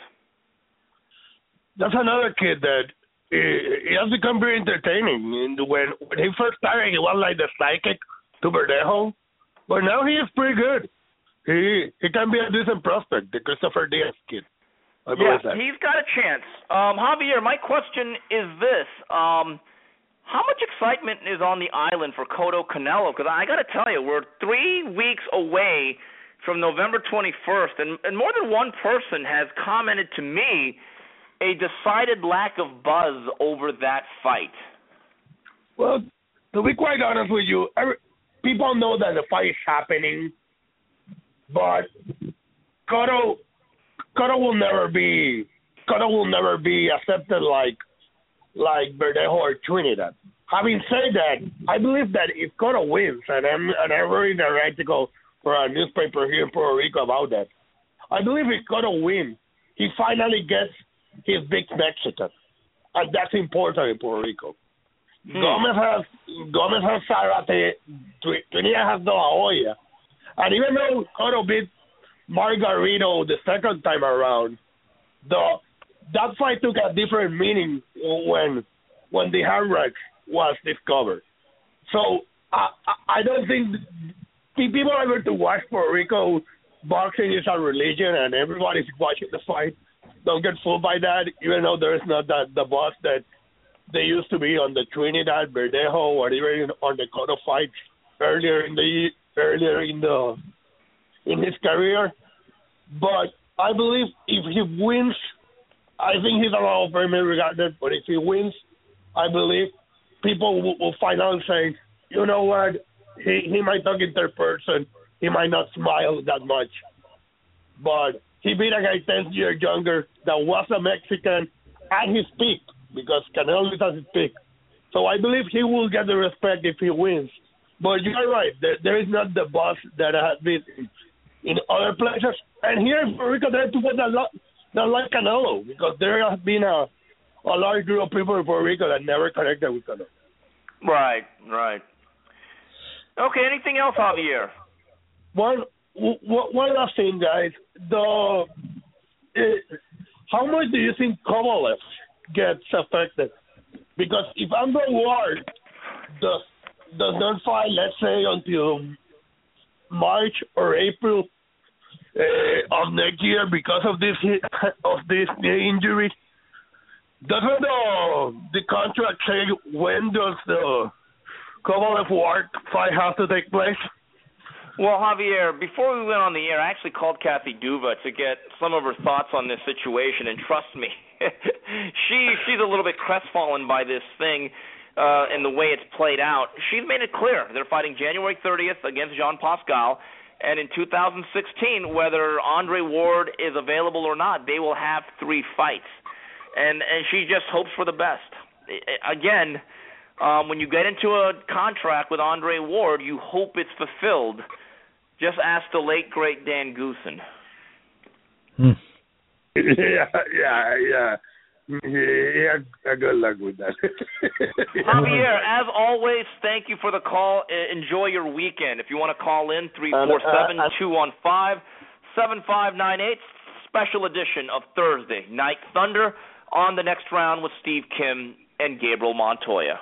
That's another kid that uh, he has become very entertaining. And when, when he first started, he was like the psychic to Verdejo, but now he is pretty good. He he can be a decent prospect, the Christopher Diaz kid. I yeah, that. He's got a chance. Um, Javier, my question is this. Um, how much excitement is on the island for Cotto Canelo? Because I got to tell you, we're three weeks away from November twenty-first, and, and more than one person has commented to me a decided lack of buzz over that fight. Well, to be quite honest with you, every, people know that the fight is happening, but Cotto, Cotto will never be Cotto will never be accepted like like Verdejo or Trinidad. Having said that, I believe that if Cotto wins, and I'm and I'm reading an article for a newspaper here in Puerto Rico about that, I believe if Cotto wins, he finally gets his big Mexican, and that's important in Puerto Rico. Hmm. Gomez has Gomez has Zarate, Trinidad has De La Hoya, and even though Cotto beat Margarito the second time around, the that fight took a different meaning when when the Hamrex was discovered. So I I don't think people are going to watch Puerto Rico. Boxing is a religion, and everybody's watching the fight. Don't get fooled by that, even though there is not that the boss that they used to be on the Trinidad, Verdejo, or even on the Cotto fights earlier in the earlier in the in his career. But I believe if he wins, I think he's a lot of very regarded. But if he wins, I believe people will, will find out saying, you know what, he he might talk in third person, he might not smile that much, but he beat a guy ten years younger that was a Mexican at his peak, because Canelo is at his peak. So I believe he will get the respect if he wins. But you're right, there, there is not the buzz that has been in other places. And here in Puerto Rico, there are people that, lo- that like Canelo, because there has been a, a large group of people in Puerto Rico that never connected with Canelo. Right, right. Okay, anything else, Javier? One w- w- one last thing, guys. The uh, how much do you think Kovalev gets affected? Because if Andre Ward does does not fight, let's say until March or April uh, of next year because of this of this injury, doesn't the the contract say when does the Kovalev Ward fight have to take place? Well, Javier, before we went on the air, I actually called Kathy Duva to get some of her thoughts on this situation, and trust me, she she's a little bit crestfallen by this thing uh, and the way it's played out. She's made it clear they're fighting January thirtieth against Jean Pascal, and in two thousand sixteen, whether Andre Ward is available or not, they will have three fights, and and she just hopes for the best. Again, um, when you get into a contract with Andre Ward, you hope it's fulfilled. Just ask the late, great Dan Goossen. Hmm. Yeah, yeah, yeah. Yeah, good luck with that. Javier, as always, thank you for the call. Enjoy your weekend. If you want to call in, three four seven, two one five, seven five nine eight, special edition of Thursday Night Thunder on the next round with Steve Kim and Gabriel Montoya.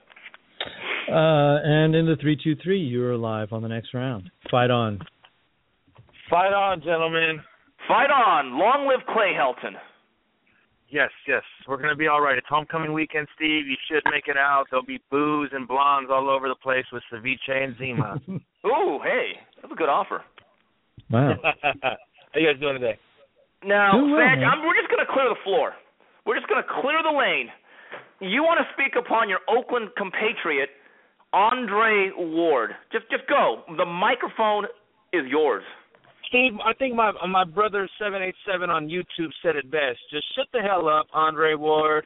Uh, and in the three two three, you're live on the next round. Fight on. Fight on, gentlemen. Fight on. Long live Clay Helton. Yes, yes. We're going to be all right. It's homecoming weekend, Steve. You should make it out. There'll be booze and blondes all over the place with ceviche and Zima. Ooh, hey. That's a good offer. Wow. How you guys doing today? Now, Doing well, Sag, man. I'm, we're just going to clear the floor. We're just going to clear the lane. You want to speak upon your Oakland compatriot, Andre Ward. Just just go. The microphone is yours. Steve, I think my my brother seven eight seven on YouTube said it best. Just shut the hell up, Andre Ward,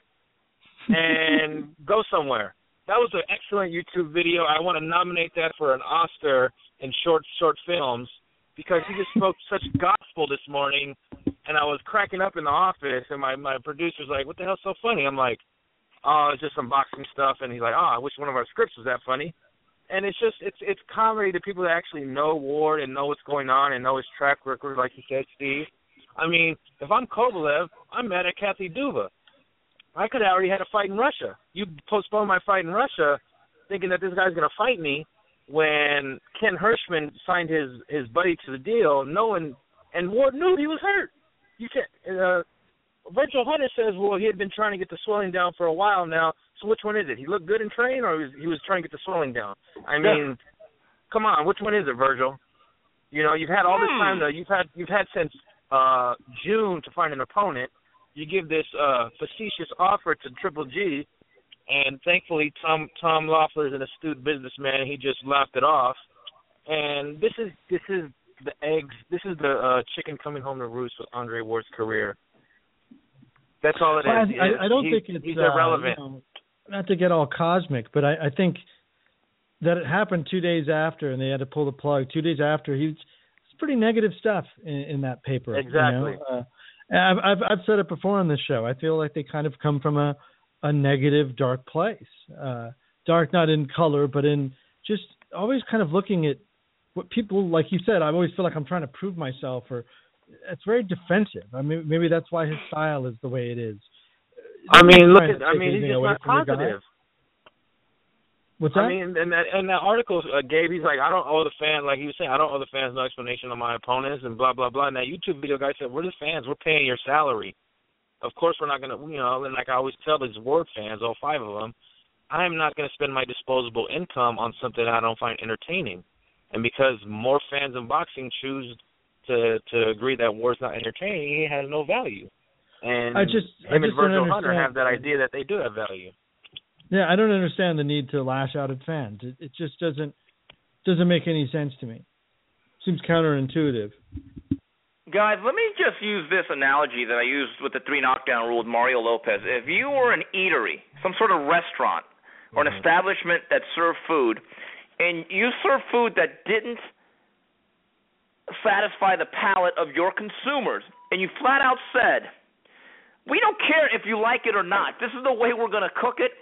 and go somewhere. That was an excellent YouTube video. I want to nominate that for an Oscar in short short films because he just spoke such gospel this morning, and I was cracking up in the office, and my, my producer's like, what the hell's so funny? I'm like, oh, it's just some boxing stuff, and he's like, oh, I wish one of our scripts was that funny. And it's just, it's it's comedy to people that actually know Ward and know what's going on and know his track record, like you said, Steve. I mean, if I'm Kovalev, I'm mad at Kathy Duva. I could have already had a fight in Russia. You postponed my fight in Russia thinking that this guy's going to fight me when Ken Hirschman signed his, his buddy to the deal, knowing, and Ward knew he was hurt. You can't, uh, Virgil Hunter says, well, he had been trying to get the swelling down for a while now. So which one is it? He looked good in train, or he was, he was trying to get the swelling down? I mean, come on, which one is it, Virgil? You know, you've had all this time though. You've had you've had since uh, June to find an opponent. You give this uh, facetious offer to Triple G, and thankfully Tom Tom Loeffler is an astute businessman, and he just laughed it off. And this is this is the eggs. This is the uh, chicken coming home to roost with Andre Ward's career. That's all it is. Well, I, I don't he's, think it's he's uh, irrelevant. You know, not to get all cosmic, but I, I think that it happened two days after, and they had to pull the plug. Two days after, he was it's pretty negative stuff in, in that paper. Exactly. You know? uh, and I've, I've I've said it before on this show. I feel like they kind of come from a a negative, dark place. Uh, dark not in color, but in just always kind of looking at what people, like you said. I always feel like I'm trying to prove myself, or it's very defensive. I mean, maybe that's why his style is the way it is. I mean, look at, I mean, he's just not positive. What's that? I mean, and that, and that article, uh, Gabe, he's like, I don't owe the fans, like he was saying, I don't owe the fans no explanation on my opponents and blah, blah, blah. And that YouTube video guy said, we're the fans. We're paying your salary. Of course we're not going to, you know, and like I always tell these Ward fans, all five of them, I am not going to spend my disposable income on something I don't find entertaining. And because more fans in boxing choose to to agree that Ward's not entertaining, he has no value. And I just, him I just and Virgil don't Hunter understand. have that idea that they do have value. Yeah, I don't understand the need to lash out at fans. It, it just doesn't doesn't make any sense to me. Seems counterintuitive. Guys, let me just use this analogy that I used with the three knockdown rule with Mario Lopez. If you were an eatery, some sort of restaurant, or an establishment that served food, and you served food that didn't satisfy the palate of your consumers, and you flat out said, we don't care if you like it or not. This is the way we're going to cook it.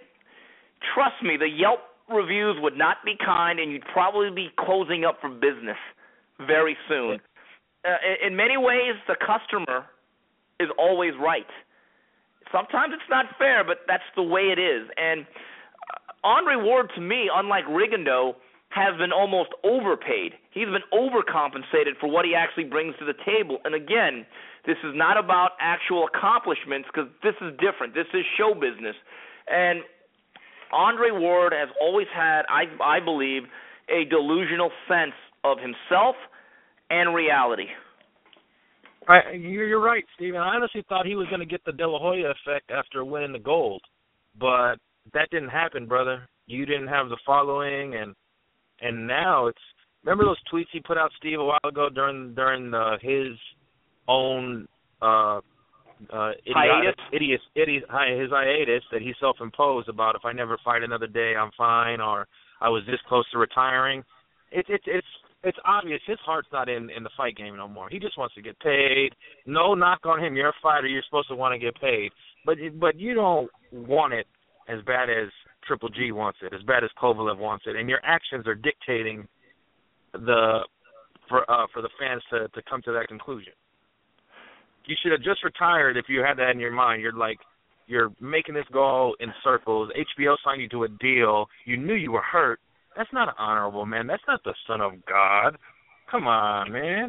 Trust me, the Yelp reviews would not be kind, and you'd probably be closing up for business very soon. Uh, in, in many ways, the customer is always right. Sometimes it's not fair, but that's the way it is. And Andre Ward, to me, unlike Rigondeaux, has been almost overpaid. He's been overcompensated for what he actually brings to the table. And again, this is not about actual accomplishments, because this is different. This is show business. And Andre Ward has always had, I, I believe, a delusional sense of himself and reality. I, you're, you're right, Steven. I honestly thought he was going to get the De La Hoya effect after winning the gold, but that didn't happen, brother. You didn't have the following, and and now it's. Remember those tweets he put out, Steve, a while ago during during uh, his own uh, uh, hiatus, idiot, idiot, his hiatus that he self-imposed about, if I never fight another day, I'm fine, or I was this close to retiring. It's it's it's it's obvious his heart's not in, in the fight game no more. He just wants to get paid. No knock on him. You're a fighter. You're supposed to want to get paid, but but you don't want it as bad as Triple G wants it, as bad as Kovalev wants it, and your actions are dictating the for uh, for the fans to, to come to that conclusion. You should have just retired if you had that in your mind. You're like, you're making this go in circles. H B O signed you to a deal. You knew you were hurt. That's not honorable, man. That's not the son of God. Come on, man.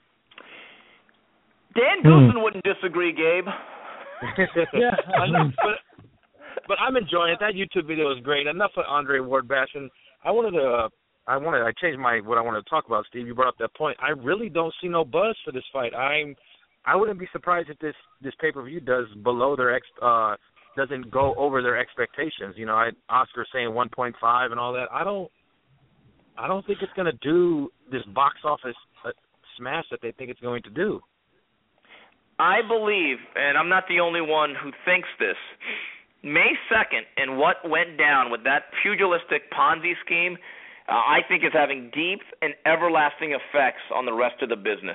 Dan Goosen hmm. wouldn't disagree, Gabe. yeah, but, but I'm enjoying it. That YouTube video was great. Enough of Andre Ward bashing. I wanted to. Uh, I wanted. I changed my what I wanted to talk about. Steve, you brought up that point. I really don't see no buzz for this fight. I'm. I wouldn't be surprised if this this pay per view does below their ex. Uh, doesn't go over their expectations. You know, I Oscar saying one point five and all that. I don't. I don't think it's going to do this box office uh, smash that they think it's going to do. I believe, and I'm not the only one who thinks this, May second and what went down with that pugilistic Ponzi scheme, uh, I think is having deep and everlasting effects on the rest of the business.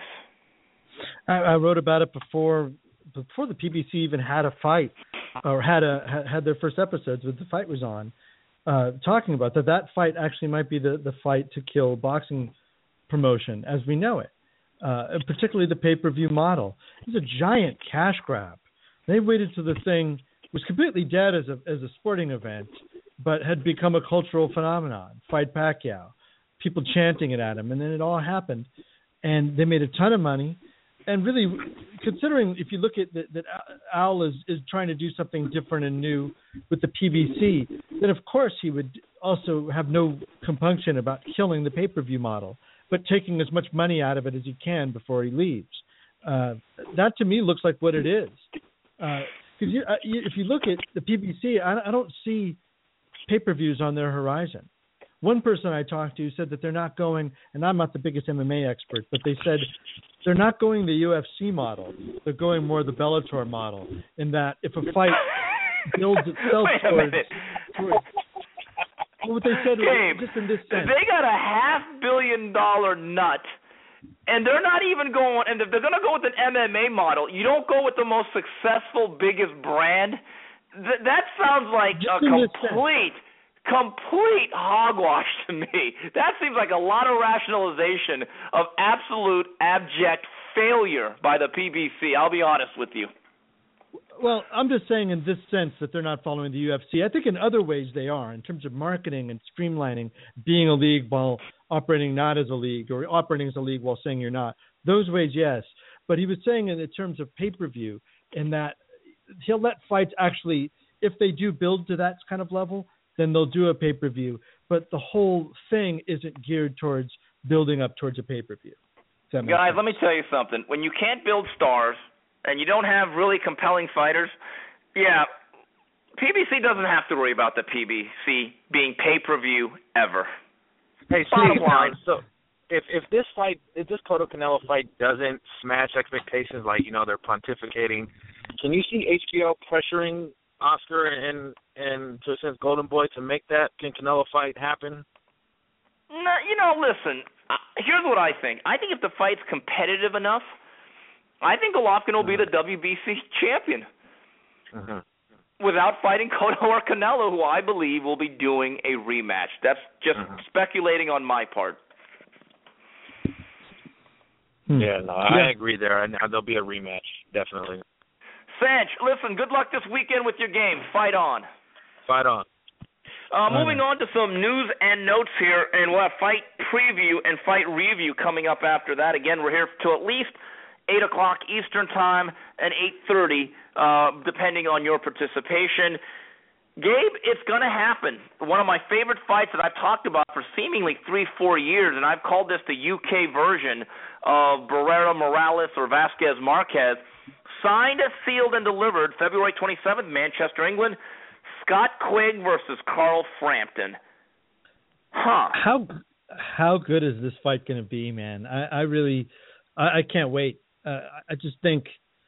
I, I wrote about it before before the P B C even had a fight or had a had their first episodes when the fight was on, uh, talking about that. That fight actually might be the, the fight to kill boxing promotion as we know it. Uh, particularly the pay-per-view model. It's a giant cash grab. They waited till the thing was completely dead as a as a sporting event, but had become a cultural phenomenon. Fight Pacquiao, people chanting it at him, and then it all happened, and they made a ton of money. And really, considering if you look at that, that Al is, is trying to do something different and new with the P B C, then of course he would also have no compunction about killing the pay-per-view model, but taking as much money out of it as he can before he leaves. Uh, that to me looks like what it is. Uh, you, uh, you, if you look at the P B C, I, I don't see pay-per-views on their horizon. One person I talked to said that they're not going, and I'm not the biggest M M A expert, but they said they're not going the U F C model. They're going more the Bellator model, in that if a fight builds itself towards, towards what they said was just in this sense. They got a half billion dollar nut, and they're not even going. And if they're going to go with an M M A model, you don't go with the most successful, biggest brand. Th- that sounds like just a complete, complete hogwash to me. That seems like a lot of rationalization of absolute abject failure by the P B C. I'll be honest with you. Well, I'm just saying in this sense that they're not following the U F C. I think in other ways they are, in terms of marketing and streamlining, being a league while operating not as a league, or operating as a league while saying you're not. Those ways, yes. But he was saying in terms of pay-per-view, in that he'll let fights actually, if they do build to that kind of level, then they'll do a pay-per-view. But the whole thing isn't geared towards building up towards a pay-per-view. Guys, sense? Let me tell you something. When you can't build stars, and you don't have really compelling fighters, yeah, P B C doesn't have to worry about the P B C being pay-per-view ever. Hey, Steve, so if if this fight, if this Cotto Canelo fight doesn't smash expectations, like, you know, they're pontificating, can you see H B O pressuring Oscar and and to since Golden Boy to make that Canelo fight happen? No, you know, listen. Uh, here's what I think. I think if the fight's competitive enough, I think Golovkin will be the W B C champion uh-huh. without fighting Cotto or Canelo, who I believe will be doing a rematch. That's just uh-huh. speculating on my part. Hmm. Yeah, no, I yeah. agree there. And there'll be a rematch, definitely. Sanch, listen, good luck this weekend with your game. Fight on. Fight on. Uh, moving on to some news and notes here, and we'll have fight preview and fight review coming up after that. Again, we're here till at least eight o'clock Eastern Time and eight thirty, uh, depending on your participation. Gabe, it's going to happen. One of my favorite fights that I've talked about for seemingly three, four years, and I've called this the U K version of Barrera Morales or Vasquez Marquez, signed, sealed, and delivered February twenty-seventh, Manchester, England. Scott Quigg versus Carl Frampton. Huh. How how good is this fight going to be, man? I, I really, I, I can't wait. Uh, I just think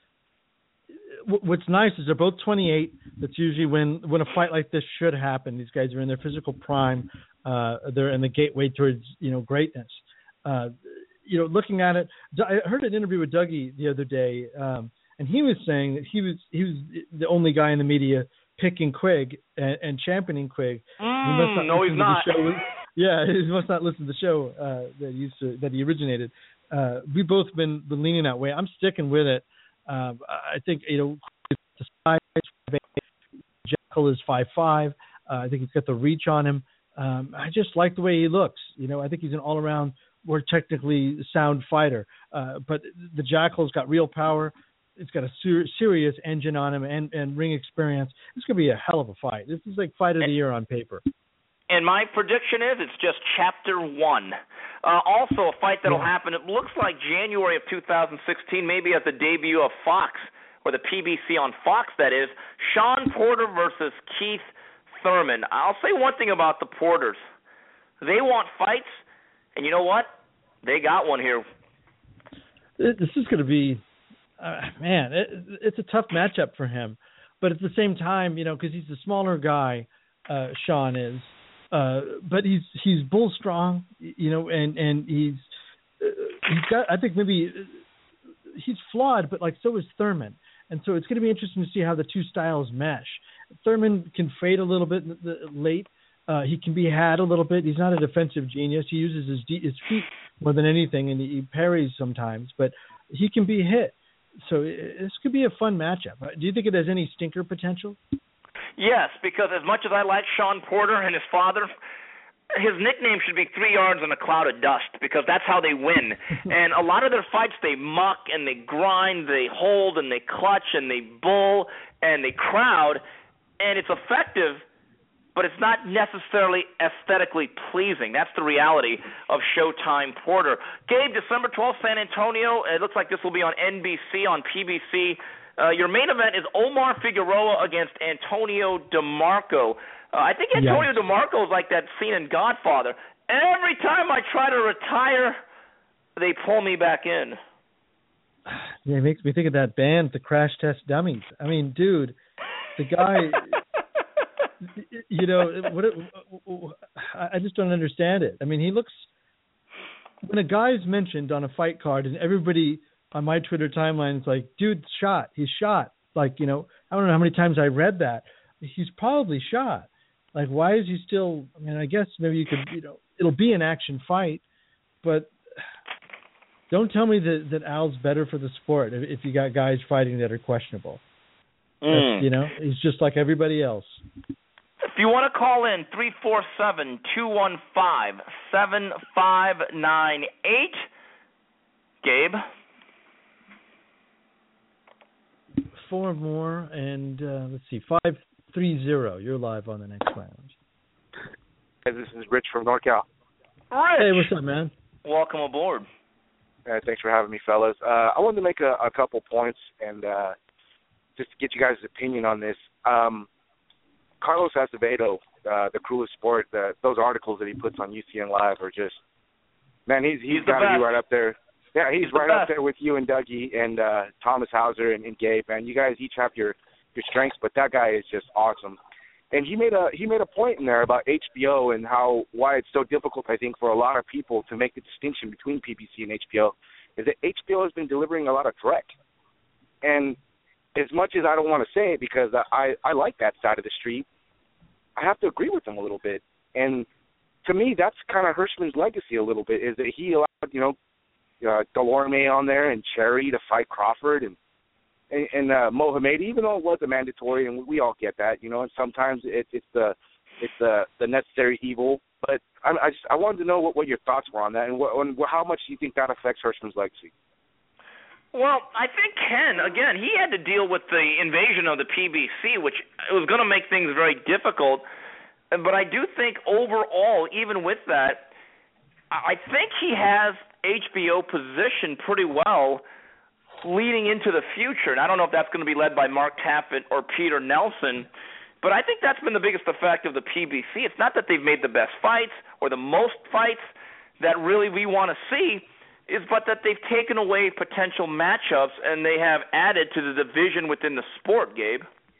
w- what's nice is they're both twenty-eight. That's usually when, when a fight like this should happen. These guys are in their physical prime. Uh, they're in the gateway towards, you know, greatness. Uh, you know, looking at it, I heard an interview with Dougie the other day, um, and he was saying that he was he was the only guy in the media picking Quigg and, and championing Quigg. Mm, he must not no, he's not. Show. Yeah, he must not listen to the show uh, that he used to, that he originated. Uh, we've both been, been leaning that way. I'm sticking with it. Um, I think, you know, the size, Jackal is five five. Uh, I think he's got the reach on him. Um, I just like the way he looks. You know, I think he's an all-around, more technically sound fighter. Uh, but the Jackal's got real power. It's got a ser- serious engine on him and, and ring experience. It's going to be a hell of a fight. This is like fight of the year on paper. And my prediction is it's just chapter one. Uh, also, a fight that will yeah. happen, it looks like January of two thousand sixteen, maybe at the debut of Fox, or the P B C on Fox, that is, Sean Porter versus Keith Thurman. I'll say one thing about the Porters. They want fights, and you know what? They got one here. This is going to be... Uh, man, it, it's a tough matchup for him, but at the same time, you know, because he's a smaller guy, uh, Sean is, uh, but he's he's bull strong, you know, and and he's uh, he's got. I think maybe he's flawed, but like so is Thurman, and so it's going to be interesting to see how the two styles mesh. Thurman can fade a little bit late. Uh, he can be had a little bit. He's not a defensive genius. He uses his his feet more than anything, and he parries sometimes, but he can be hit. So this could be a fun matchup. Do you think it has any stinker potential? Yes, because as much as I like Sean Porter and his father, his nickname should be Three Yards in a Cloud of Dust, because that's how they win. And a lot of their fights, they muck and they grind, they hold and they clutch and they bull and they crowd, and it's effective, but it's not necessarily aesthetically pleasing. That's the reality of Showtime Porter. Gabe, December twelfth, San Antonio. It looks like this will be on N B C, on P B C. Uh, your main event is Omar Figueroa against Antonio DeMarco. Uh, I think Antonio yes. DeMarco is like that scene in Godfather. Every time I try to retire, they pull me back in. Yeah, it makes me think of that band, the Crash Test Dummies. I mean, dude, the guy... You know, what? It, I just don't understand it. I mean, he looks. When a guy's mentioned on a fight card, and everybody on my Twitter timeline is like, "Dude, shot. He's shot." Like, you know, I don't know how many times I read that. He's probably shot. Like, why is he still? I mean, I guess maybe you could. You know, it'll be an action fight, but don't tell me that that Al's better for the sport if, if you got guys fighting that are questionable. Mm. You know, he's just like everybody else. If you want to call in, three four seven, two one five, seven five nine eight. Gabe? Four more, and uh, let's see, five three zero. You're live on the next round. Hey, this is Rich from NorCal. Rich! Hey, what's up, man? Welcome aboard. Uh, thanks for having me, fellas. Uh, I wanted to make a, a couple points and uh, just to get you guys' opinion on this. Um, Carlos Acevedo, uh, the Cruelest Sport, uh, those articles that he puts on U C N Live are just, man, he's he's, he's got to be right up there. Yeah, he's, he's right up there with you and Dougie and uh, Thomas Hauser and, and Gabe. Man, you guys each have your, your strengths, but that guy is just awesome. And he made a he made a point in there about H B O and how why it's so difficult, I think, for a lot of people to make the distinction between P B C and H B O is that H B O has been delivering a lot of direct. And as much as I don't want to say it because I, I like that side of the street, I have to agree with them a little bit. And to me, that's kind of Hirschman's legacy a little bit, is that he allowed, you know, uh, Delorme on there and Cherry to fight Crawford and and, and uh, Mohamed, even though it was a mandatory, and we all get that, you know, and sometimes it, it's the it's the the necessary evil. But I, I just I wanted to know what, what your thoughts were on that, and, what, and how much do you think that affects Hirschman's legacy? Well, I think Ken, again, he had to deal with the invasion of the P B C, which was going to make things very difficult. But I do think overall, even with that, I think he has H B O positioned pretty well leading into the future. And I don't know if that's going to be led by Mark Taffet or Peter Nelson, but I think that's been the biggest effect of the P B C. It's not that they've made the best fights or the most fights that really we want to see, is but that they've taken away potential matchups and they have added to the division within the sport, Gabe.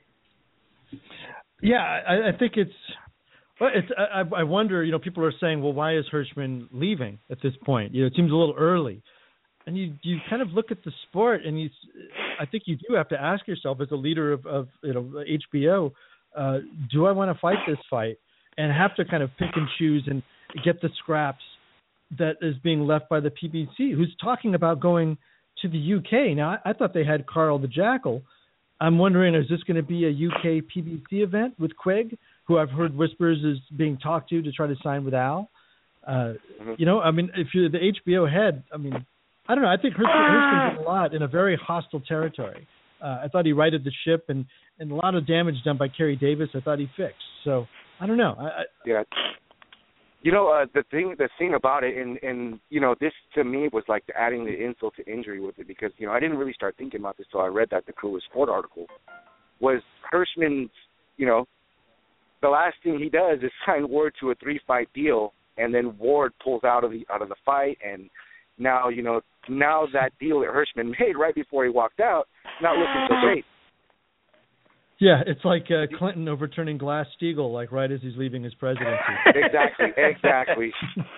Yeah, I, I think it's well, it's. I, I wonder. You know, people are saying, "Well, why is Hirschman leaving at this point?" You know, it seems a little early. And you you kind of look at the sport, and you, I think you do have to ask yourself, as a leader of, of you know H B O, uh, do I want to fight this fight, and have to kind of pick and choose and get the scraps that is being left by the P B C, who's talking about going to the U K. Now, I, I thought they had Carl the Jackal. I'm wondering, is this going to be a U K P B C event with Quigg, who I've heard whispers is being talked to to try to sign with Al? Uh, mm-hmm. You know, I mean, if you're the H B O head, I mean, I don't know. I think Hirschman did a lot in a very hostile territory. Uh, I thought he righted the ship, and, and a lot of damage done by Kerry Davis I thought he fixed. So, I don't know. I, I, yeah. You know, uh, the thing the thing about it, and, and, you know, this to me was like adding the insult to injury with it, because, you know, I didn't really start thinking about this until I read that the Cruel Sport article, was Hirschman's, you know, the last thing he does is sign Ward to a three-fight deal, and then Ward pulls out of the out of the fight, and now, you know, now that deal that Hirschman made right before he walked out, not looking so great. Yeah, it's like uh, Clinton overturning Glass-Steagall, like right as he's leaving his presidency. Exactly, exactly.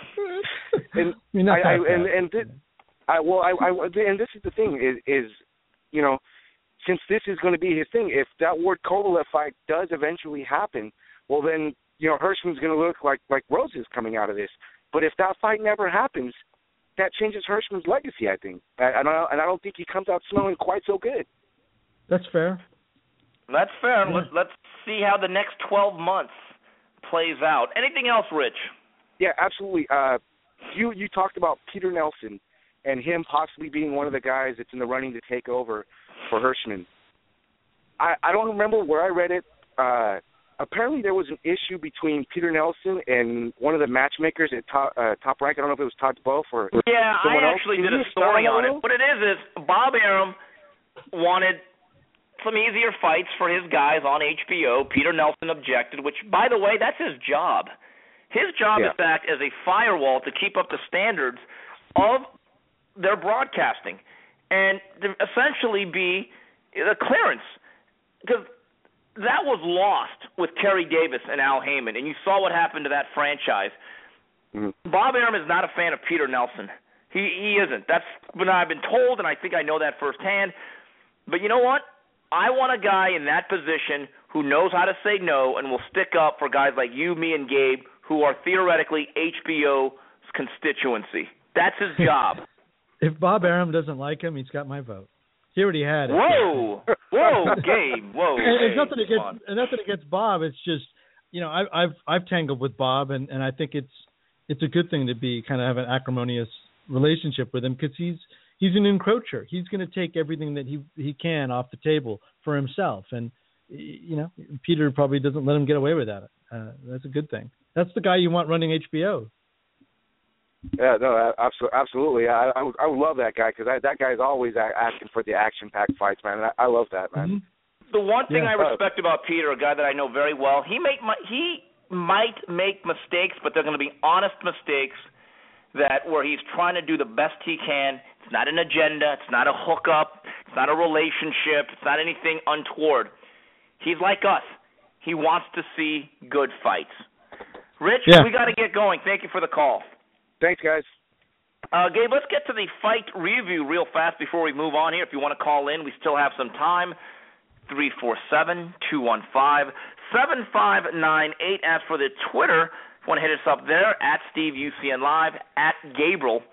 And I mean, not I, I, that and and this, I well, I, I and this is the thing is is you know, since this is going to be his thing, if that Ward Kovalev fight does eventually happen, well then, you know, Hirschman's going to look like like roses coming out of this. But if that fight never happens, that changes Hirschman's legacy, I think. And I, and I don't think he comes out smelling quite so good. That's fair. That's fair. Yeah. Let's, let's see how the next twelve months plays out. Anything else, Rich? Yeah, absolutely. Uh, you you talked about Peter Nelson and him possibly being one of the guys that's in the running to take over for Hirschman. I, I don't remember where I read it. Uh, apparently there was an issue between Peter Nelson and one of the matchmakers at Top, uh, top Rank. I don't know if it was Todd Boeuf or yeah, someone I actually else. did a story on it. What it is is Bob Arum wanted some easier fights for his guys on H B O. Peter Nelson objected, which, by the way, that's his job. His job yeah. is to act as a firewall to keep up the standards of their broadcasting and to essentially be the clearance. Because that was lost with Kerry Davis and Al Heyman, and you saw what happened to that franchise. Mm-hmm. Bob Arum is not a fan of Peter Nelson. He, he isn't. That's what I've been told, and I think I know that firsthand. But you know what? I want a guy in that position who knows how to say no and will stick up for guys like you, me, and Gabe, who are theoretically H B O's constituency. That's his job. If Bob Arum doesn't like him, he's got my vote. He already had it. Whoa, whoa, Gabe, whoa. And hey, it's nothing against nothing against Bob. It's just, you know, I, I've I've tangled with Bob, and, and I think it's it's a good thing to be kind of have an acrimonious relationship with him, because he's he's an encroacher. He's going to take everything that he he can off the table for himself, and you know, Peter probably doesn't let him get away with that. Uh, that's a good thing. That's the guy you want running H B O. Yeah, no, absolutely. I I would, I would love that guy, because that guy's always asking for the action-packed fights, man. I, I love that, man. Mm-hmm. The one thing yeah. I respect about Peter, a guy that I know very well, he make he might make mistakes, but they're going to be honest mistakes that where he's trying to do the best he can. It's not an agenda. It's not a hookup. It's not a relationship. It's not anything untoward. He's like us. He wants to see good fights. Rich, yeah. we got to get going. Thank you for the call. Thanks, guys. Uh, Gabe, let's get to the fight review real fast before we move on here. If you want to call in, we still have some time. three four seven, two one five, seven five nine eight. As for the Twitter, if you want to hit us up there, at Steve U C N Live, at Gabriel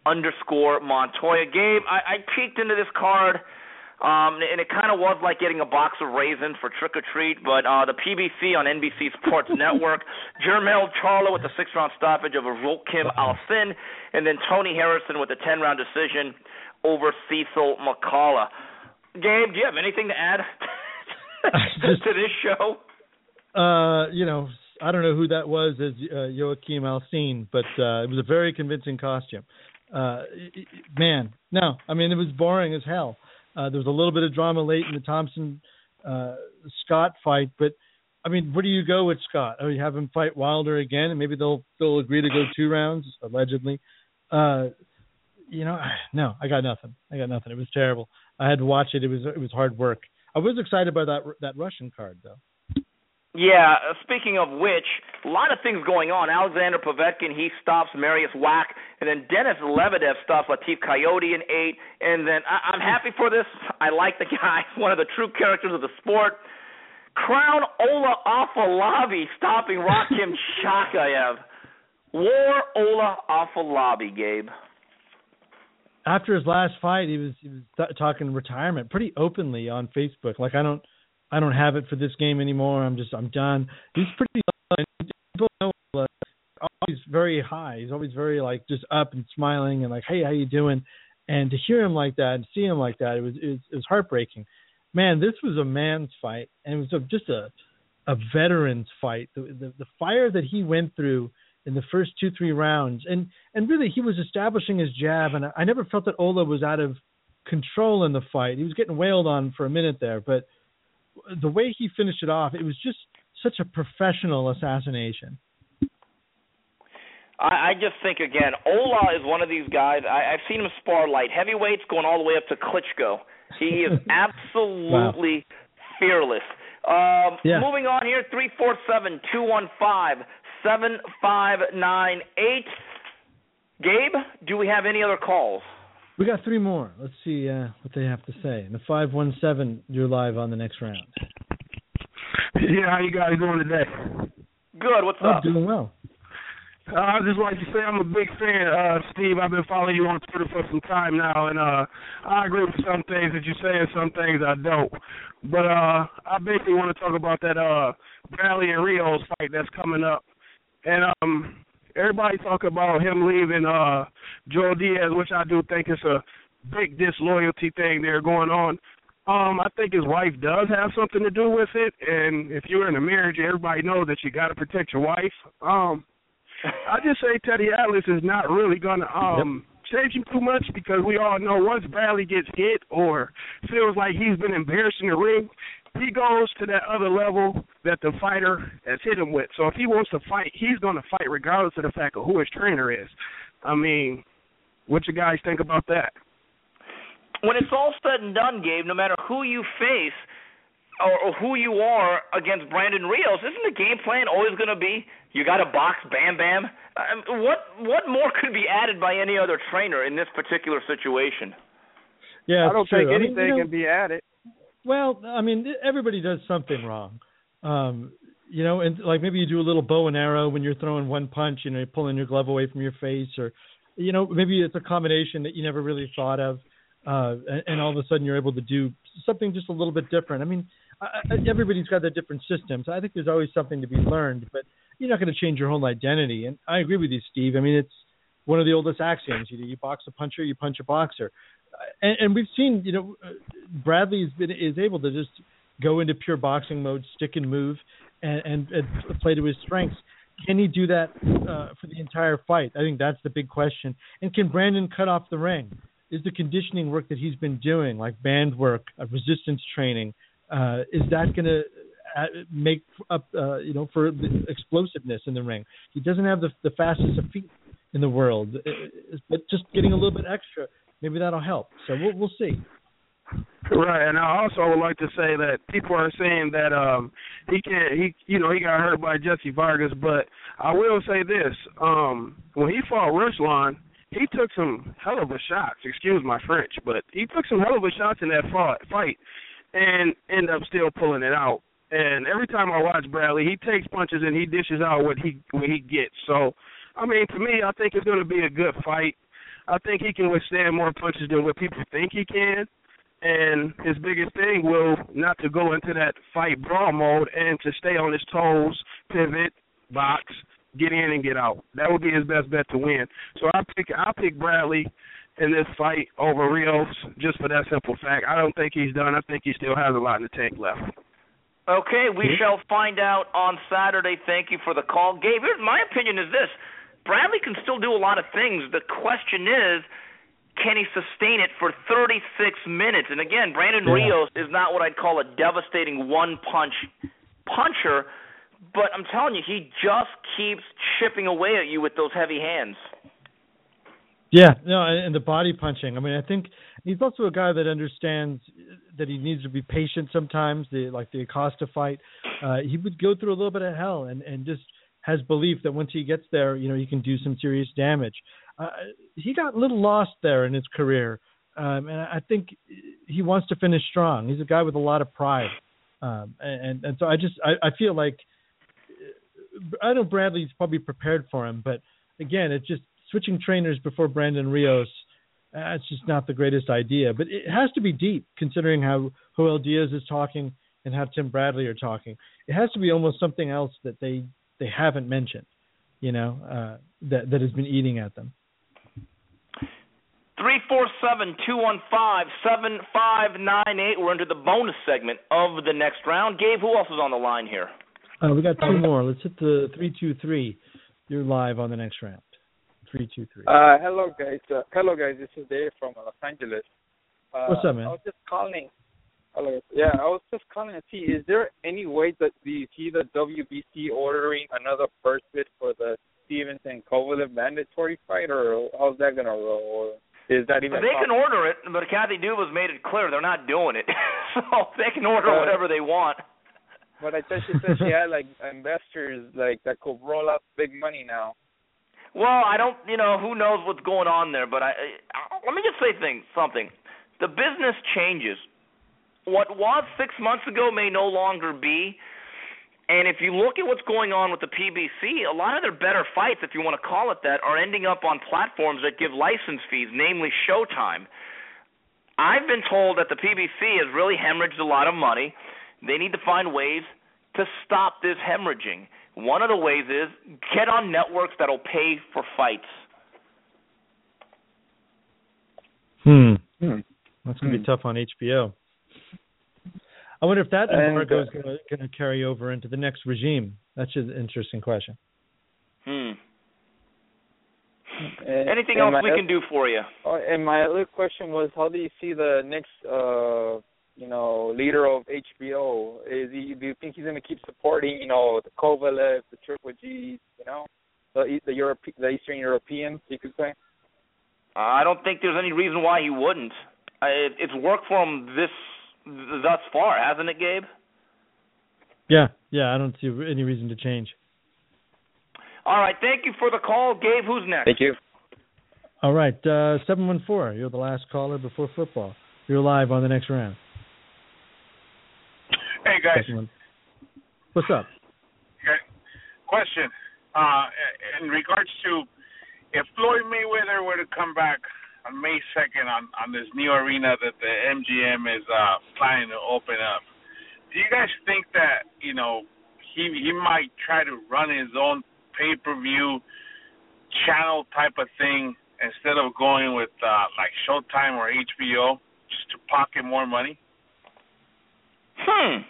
underscore Montoya. Gabe, I, I peeked into this card, um, and it kind of was like getting a box of raisins for trick or treat. But uh, the P B C on N B C Sports Network, Jermell Charlo with the six-round stoppage over Joakim Alcin, and then Tony Harrison with the ten-round decision over Cecil McCullough. Gabe, do you have anything to add Just, to this show? Uh, you know, I don't know who that was as uh, Joakim Alcin, but uh, it was a very convincing costume. Uh, man, no, I mean, it was boring as hell. Uh, there was a little bit of drama late in the Thompson uh, Scott fight, but I mean, where do you go with Scott? Oh, you have him fight Wilder again, and maybe they'll they'll agree to go two rounds allegedly. Uh, you know, no, I got nothing. I got nothing. It was terrible. I had to watch it. It was it was hard work. I was excited by that that Russian card though. Yeah, uh, speaking of which, a lot of things going on. Alexander Povetkin, he stops Marius Wack, and then Denis Lebedev stops Latif Coyote in eight, and then I- I'm happy for this. I like the guy, one of the true characters of the sport. Crown Ola Afolabi stopping Rakim Shakayev. War Ola Afolabi, Gabe. After his last fight, he was he was th- talking retirement pretty openly on Facebook. Like, I don't I don't have it for this game anymore. I'm just I'm done. He's pretty low, and people know uh, always very high. He's always very like just up and smiling and like, hey, how you doing? And to hear him like that and see him like that, it was it was, it was heartbreaking. Man, this was a man's fight, and it was a, just a a veteran's fight. The, the the fire that he went through in the first two, three rounds. And, and really, he was establishing his jab, and I, I never felt that Ola was out of control in the fight. He was getting wailed on for a minute there, but the way he finished it off, it was just such a professional assassination. I, I just think, again, Ola is one of these guys. I, I've seen him spar light heavyweights going all the way up to Klitschko. He is absolutely wow. fearless. Um, yeah. Moving on here, three four seven, two one five, seven five nine eight. Gabe, do we have any other calls? We got three more. Let's see uh, what they have to say. In the five one seven, you're live on the next round. Yeah, how you guys doing today? Good. What's oh, up? Doing well. Uh, I just like to say I'm a big fan, uh, Steve. I've been following you on Twitter for some time now, and uh, I agree with some things that you say and some things I don't. But uh, I basically want to talk about that uh, Bradley and Rios fight that's coming up. And um, everybody talk about him leaving uh, Joe Diaz, which I do think is a big disloyalty thing there going on. Um, I think his wife does have something to do with it, and if you're in a marriage, everybody knows that you got to protect your wife. Um, I just say Teddy Atlas is not really going to um, yep. change him too much, because we all know once Bradley gets hit or feels like he's been embarrassed in the ring, he goes to that other level that the fighter has hit him with. So if he wants to fight, he's going to fight regardless of the fact of who his trainer is. I mean, what you guys think about that? When it's all said and done, Gabe, no matter who you face or, or who you are against Brandon Rios, isn't the game plan always going to be you got to box Bam Bam? Um, what what more could be added by any other trainer in this particular situation? Yeah, I don't true. think anything I mean, you know, can be added. Well, I mean, everybody does something wrong. Um, you know, and like maybe you do a little bow and arrow when you're throwing one punch, you know, you're pulling your glove away from your face, or, you know, maybe it's a combination that you never really thought of, uh, and, and all of a sudden you're able to do something just a little bit different. I mean, I, everybody's got their different systems. I think there's always something to be learned, but you're not going to change your whole identity. And I agree with you, Steve. I mean, it's one of the oldest axioms. You, you box a puncher, you punch a boxer. And, and we've seen, you know, Bradley has been, is able to just go into pure boxing mode, stick and move, and, and, and play to his strengths. Can he do that uh, for the entire fight? I think that's the big question. And can Brandon cut off the ring? Is the conditioning work that he's been doing, like band work, uh, resistance training, uh, is that going to make up, uh, you know, for the explosiveness in the ring? He doesn't have the, the fastest of feet in the world, but just getting a little bit extra, maybe that'll help. So we'll, we'll see. Right, and I also would like to say that people are saying that um, he can't, he, you know, he got hurt by Jesse Vargas, but I will say this: um, when he fought Ruslan, he took some hell of a shots. Excuse my French, but he took some hell of a shots in that fight, and ended up still pulling it out. And every time I watch Bradley, he takes punches and he dishes out what he what he gets. So, I mean, to me, I think it's going to be a good fight. I think he can withstand more punches than what people think he can. And his biggest thing will not to go into that fight brawl mode and to stay on his toes, pivot, box, get in and get out. That would be his best bet to win. So I pick I pick Bradley in this fight over Rios just for that simple fact. I don't think he's done. I think he still has a lot in the tank left. Okay, we mm-hmm. shall find out on Saturday. Thank you for the call. Gabe, here's my opinion is this. Bradley can still do a lot of things. The question is, can he sustain it for thirty-six minutes? And again, Brandon yeah. Rios is not what I'd call a devastating one-punch puncher, but I'm telling you, he just keeps chipping away at you with those heavy hands. Yeah, no, and the body punching. I mean, I think he's also a guy that understands that he needs to be patient sometimes. The, like the Acosta fight, uh, he would go through a little bit of hell and, and just has belief that once he gets there, you know, he can do some serious damage. Uh, he got a little lost there in his career, um, and I think he wants to finish strong. He's a guy with a lot of pride, um, and and so I just I, I feel like I know Bradley's probably prepared for him, but again, it's just switching trainers before Brandon Rios. That's uh, just not the greatest idea, but it has to be deep considering how Joel Diaz is talking and how Tim Bradley are talking. It has to be almost something else that they, they haven't mentioned, you know, uh, that that has been eating at them. three four seven, two one five, seven five nine eight. We're into the bonus segment of the next round. Gabe, who else is on the line here? Uh, we got two more. Let's hit the three two three. You're live on the next round. Three two three. Uh, hello guys. Uh, hello guys. This is Dave from Los Angeles. Uh, What's up, man? I was just calling. Hello. Yeah, I was just calling to see. Is there any way that do you see the W B C ordering another first bid for the Stevens and Kovalev mandatory fight, or how's that gonna roll? Or is that even? They possible? can order it, but Kathy Duva's made it clear they're not doing it, so they can order uh, whatever they want. But I thought she said she had like investors like that could roll out big money now. Well, I don't, you know, who knows what's going on there, but I, I let me just say thing, something. The business changes. What was six months ago may no longer be, and if you look at what's going on with the P B C, a lot of their better fights, if you want to call it that, are ending up on platforms that give license fees, namely Showtime. I've been told that the P B C has really hemorrhaged a lot of money. They need to find ways to stop this hemorrhaging. One of the ways is get on networks that'll pay for fights. Hmm. hmm. That's going to hmm. be tough on H B O. I wonder if that embargo is going to carry over into the next regime. That's just an interesting question. Hmm. And, Anything and else we my, can do for you? And my other question was, how do you see the next, uh, you know, leader of H B O? Is he? Do you think he's going to keep supporting, you know, the Kovalev, the Triple G's, you know, the the Europe, the Eastern Europeans, you could say? I don't think there's any reason why he wouldn't. I, it's worked for him this thus far, hasn't it, Gabe? Yeah, yeah. I don't see any reason to change. All right, thank you for the call, Gabe. Who's next? Thank you. All right, uh, seven one four. You're the last caller before football. You're live on the next round. Hey guys. What's up? Okay. Question. Uh, in regards to if Floyd Mayweather were to come back on May second on, on this new arena that the M G M is uh, planning to open up, do you guys think that, you know, he he might try to run his own pay-per-view channel type of thing instead of going with uh, like Showtime or H B O just to pocket more money? Hmm.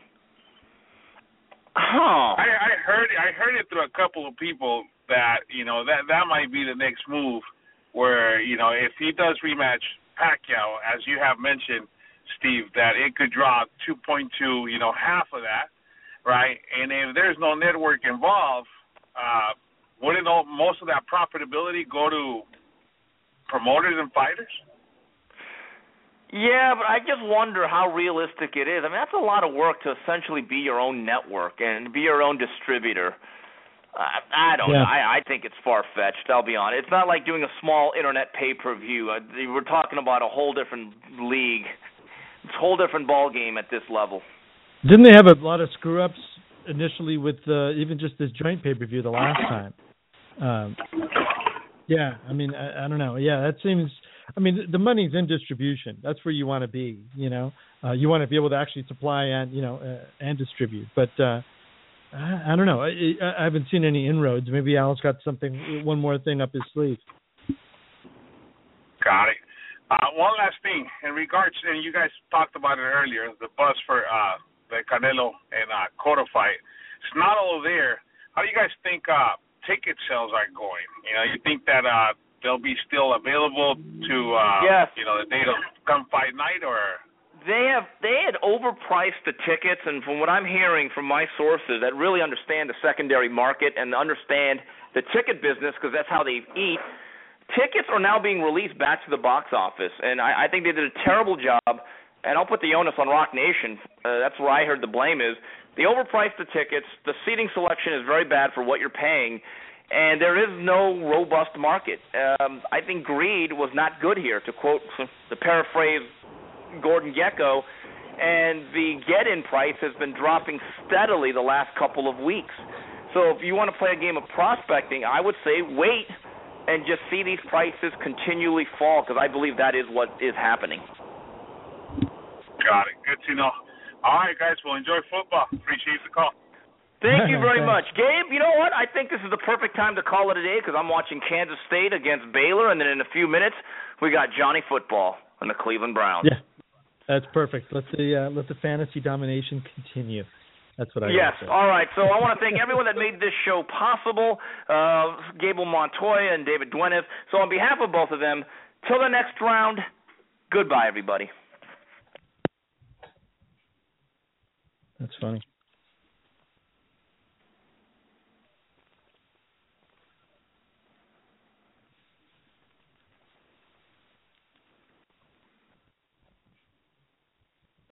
Huh. I, I heard I heard it through a couple of people that, you know, that that might be the next move where, you know, if he does rematch Pacquiao, as you have mentioned, Steve, that it could draw two point two, you know, half of that, right? And if there's no network involved, uh, wouldn't all, most of that profitability go to promoters and fighters? Yeah, but I just wonder how realistic it is. I mean, that's a lot of work to essentially be your own network and be your own distributor. I, I don't yeah. know. I, I think it's far-fetched, I'll be honest. It's not like doing a small internet pay-per-view. Uh, we're talking about a whole different league. It's a whole different ball game at this level. Didn't they have a lot of screw-ups initially with uh, even just this joint pay-per-view the last time? Um, Yeah, I mean, I, I don't know. Yeah, that seems. I mean, the, the money's in distribution. That's where you want to be. You know, uh, you want to be able to actually supply and you know uh, and distribute. But uh, I, I don't know. I, I haven't seen any inroads. Maybe Al's got something, one more thing up his sleeve. Got it. Uh, one last thing in regards, and you guys talked about it earlier, the buzz for uh, the Canelo and uh, Cotto fight. It's not all there. How do you guys think uh, ticket sales are going? You know, you think that uh, they'll be still available to uh, yes. you know the date of come fight night, or they have they had overpriced the tickets, and from what I'm hearing from my sources that really understand the secondary market and understand the ticket business because that's how they eat. Tickets are now being released back to the box office, and I, I think they did a terrible job, and I'll put the onus on Rock Nation. Uh, that's where I heard the blame is. They overpriced the tickets. The seating selection is very bad for what you're paying, and there is no robust market. Um, I think greed was not good here, to quote, to paraphrase Gordon Gekko, and the get-in price has been dropping steadily the last couple of weeks. So if you want to play a game of prospecting, I would say wait and just see these prices continually fall, because I believe that is what is happening. Got it. Good to know. All right, guys. Well, enjoy football. Appreciate the call. Thank you very much. Gabe, you know what? I think this is the perfect time to call it a day because I'm watching Kansas State against Baylor, and then in a few minutes, we got Johnny Football and the Cleveland Browns. Yeah, that's perfect. Let the, uh, let the fantasy domination continue. That's what I Yes. All right. So I want to thank everyone that made this show possible, uh, Gable Montoya and David Duenas. So on behalf of both of them, till the next round, goodbye, everybody. That's funny.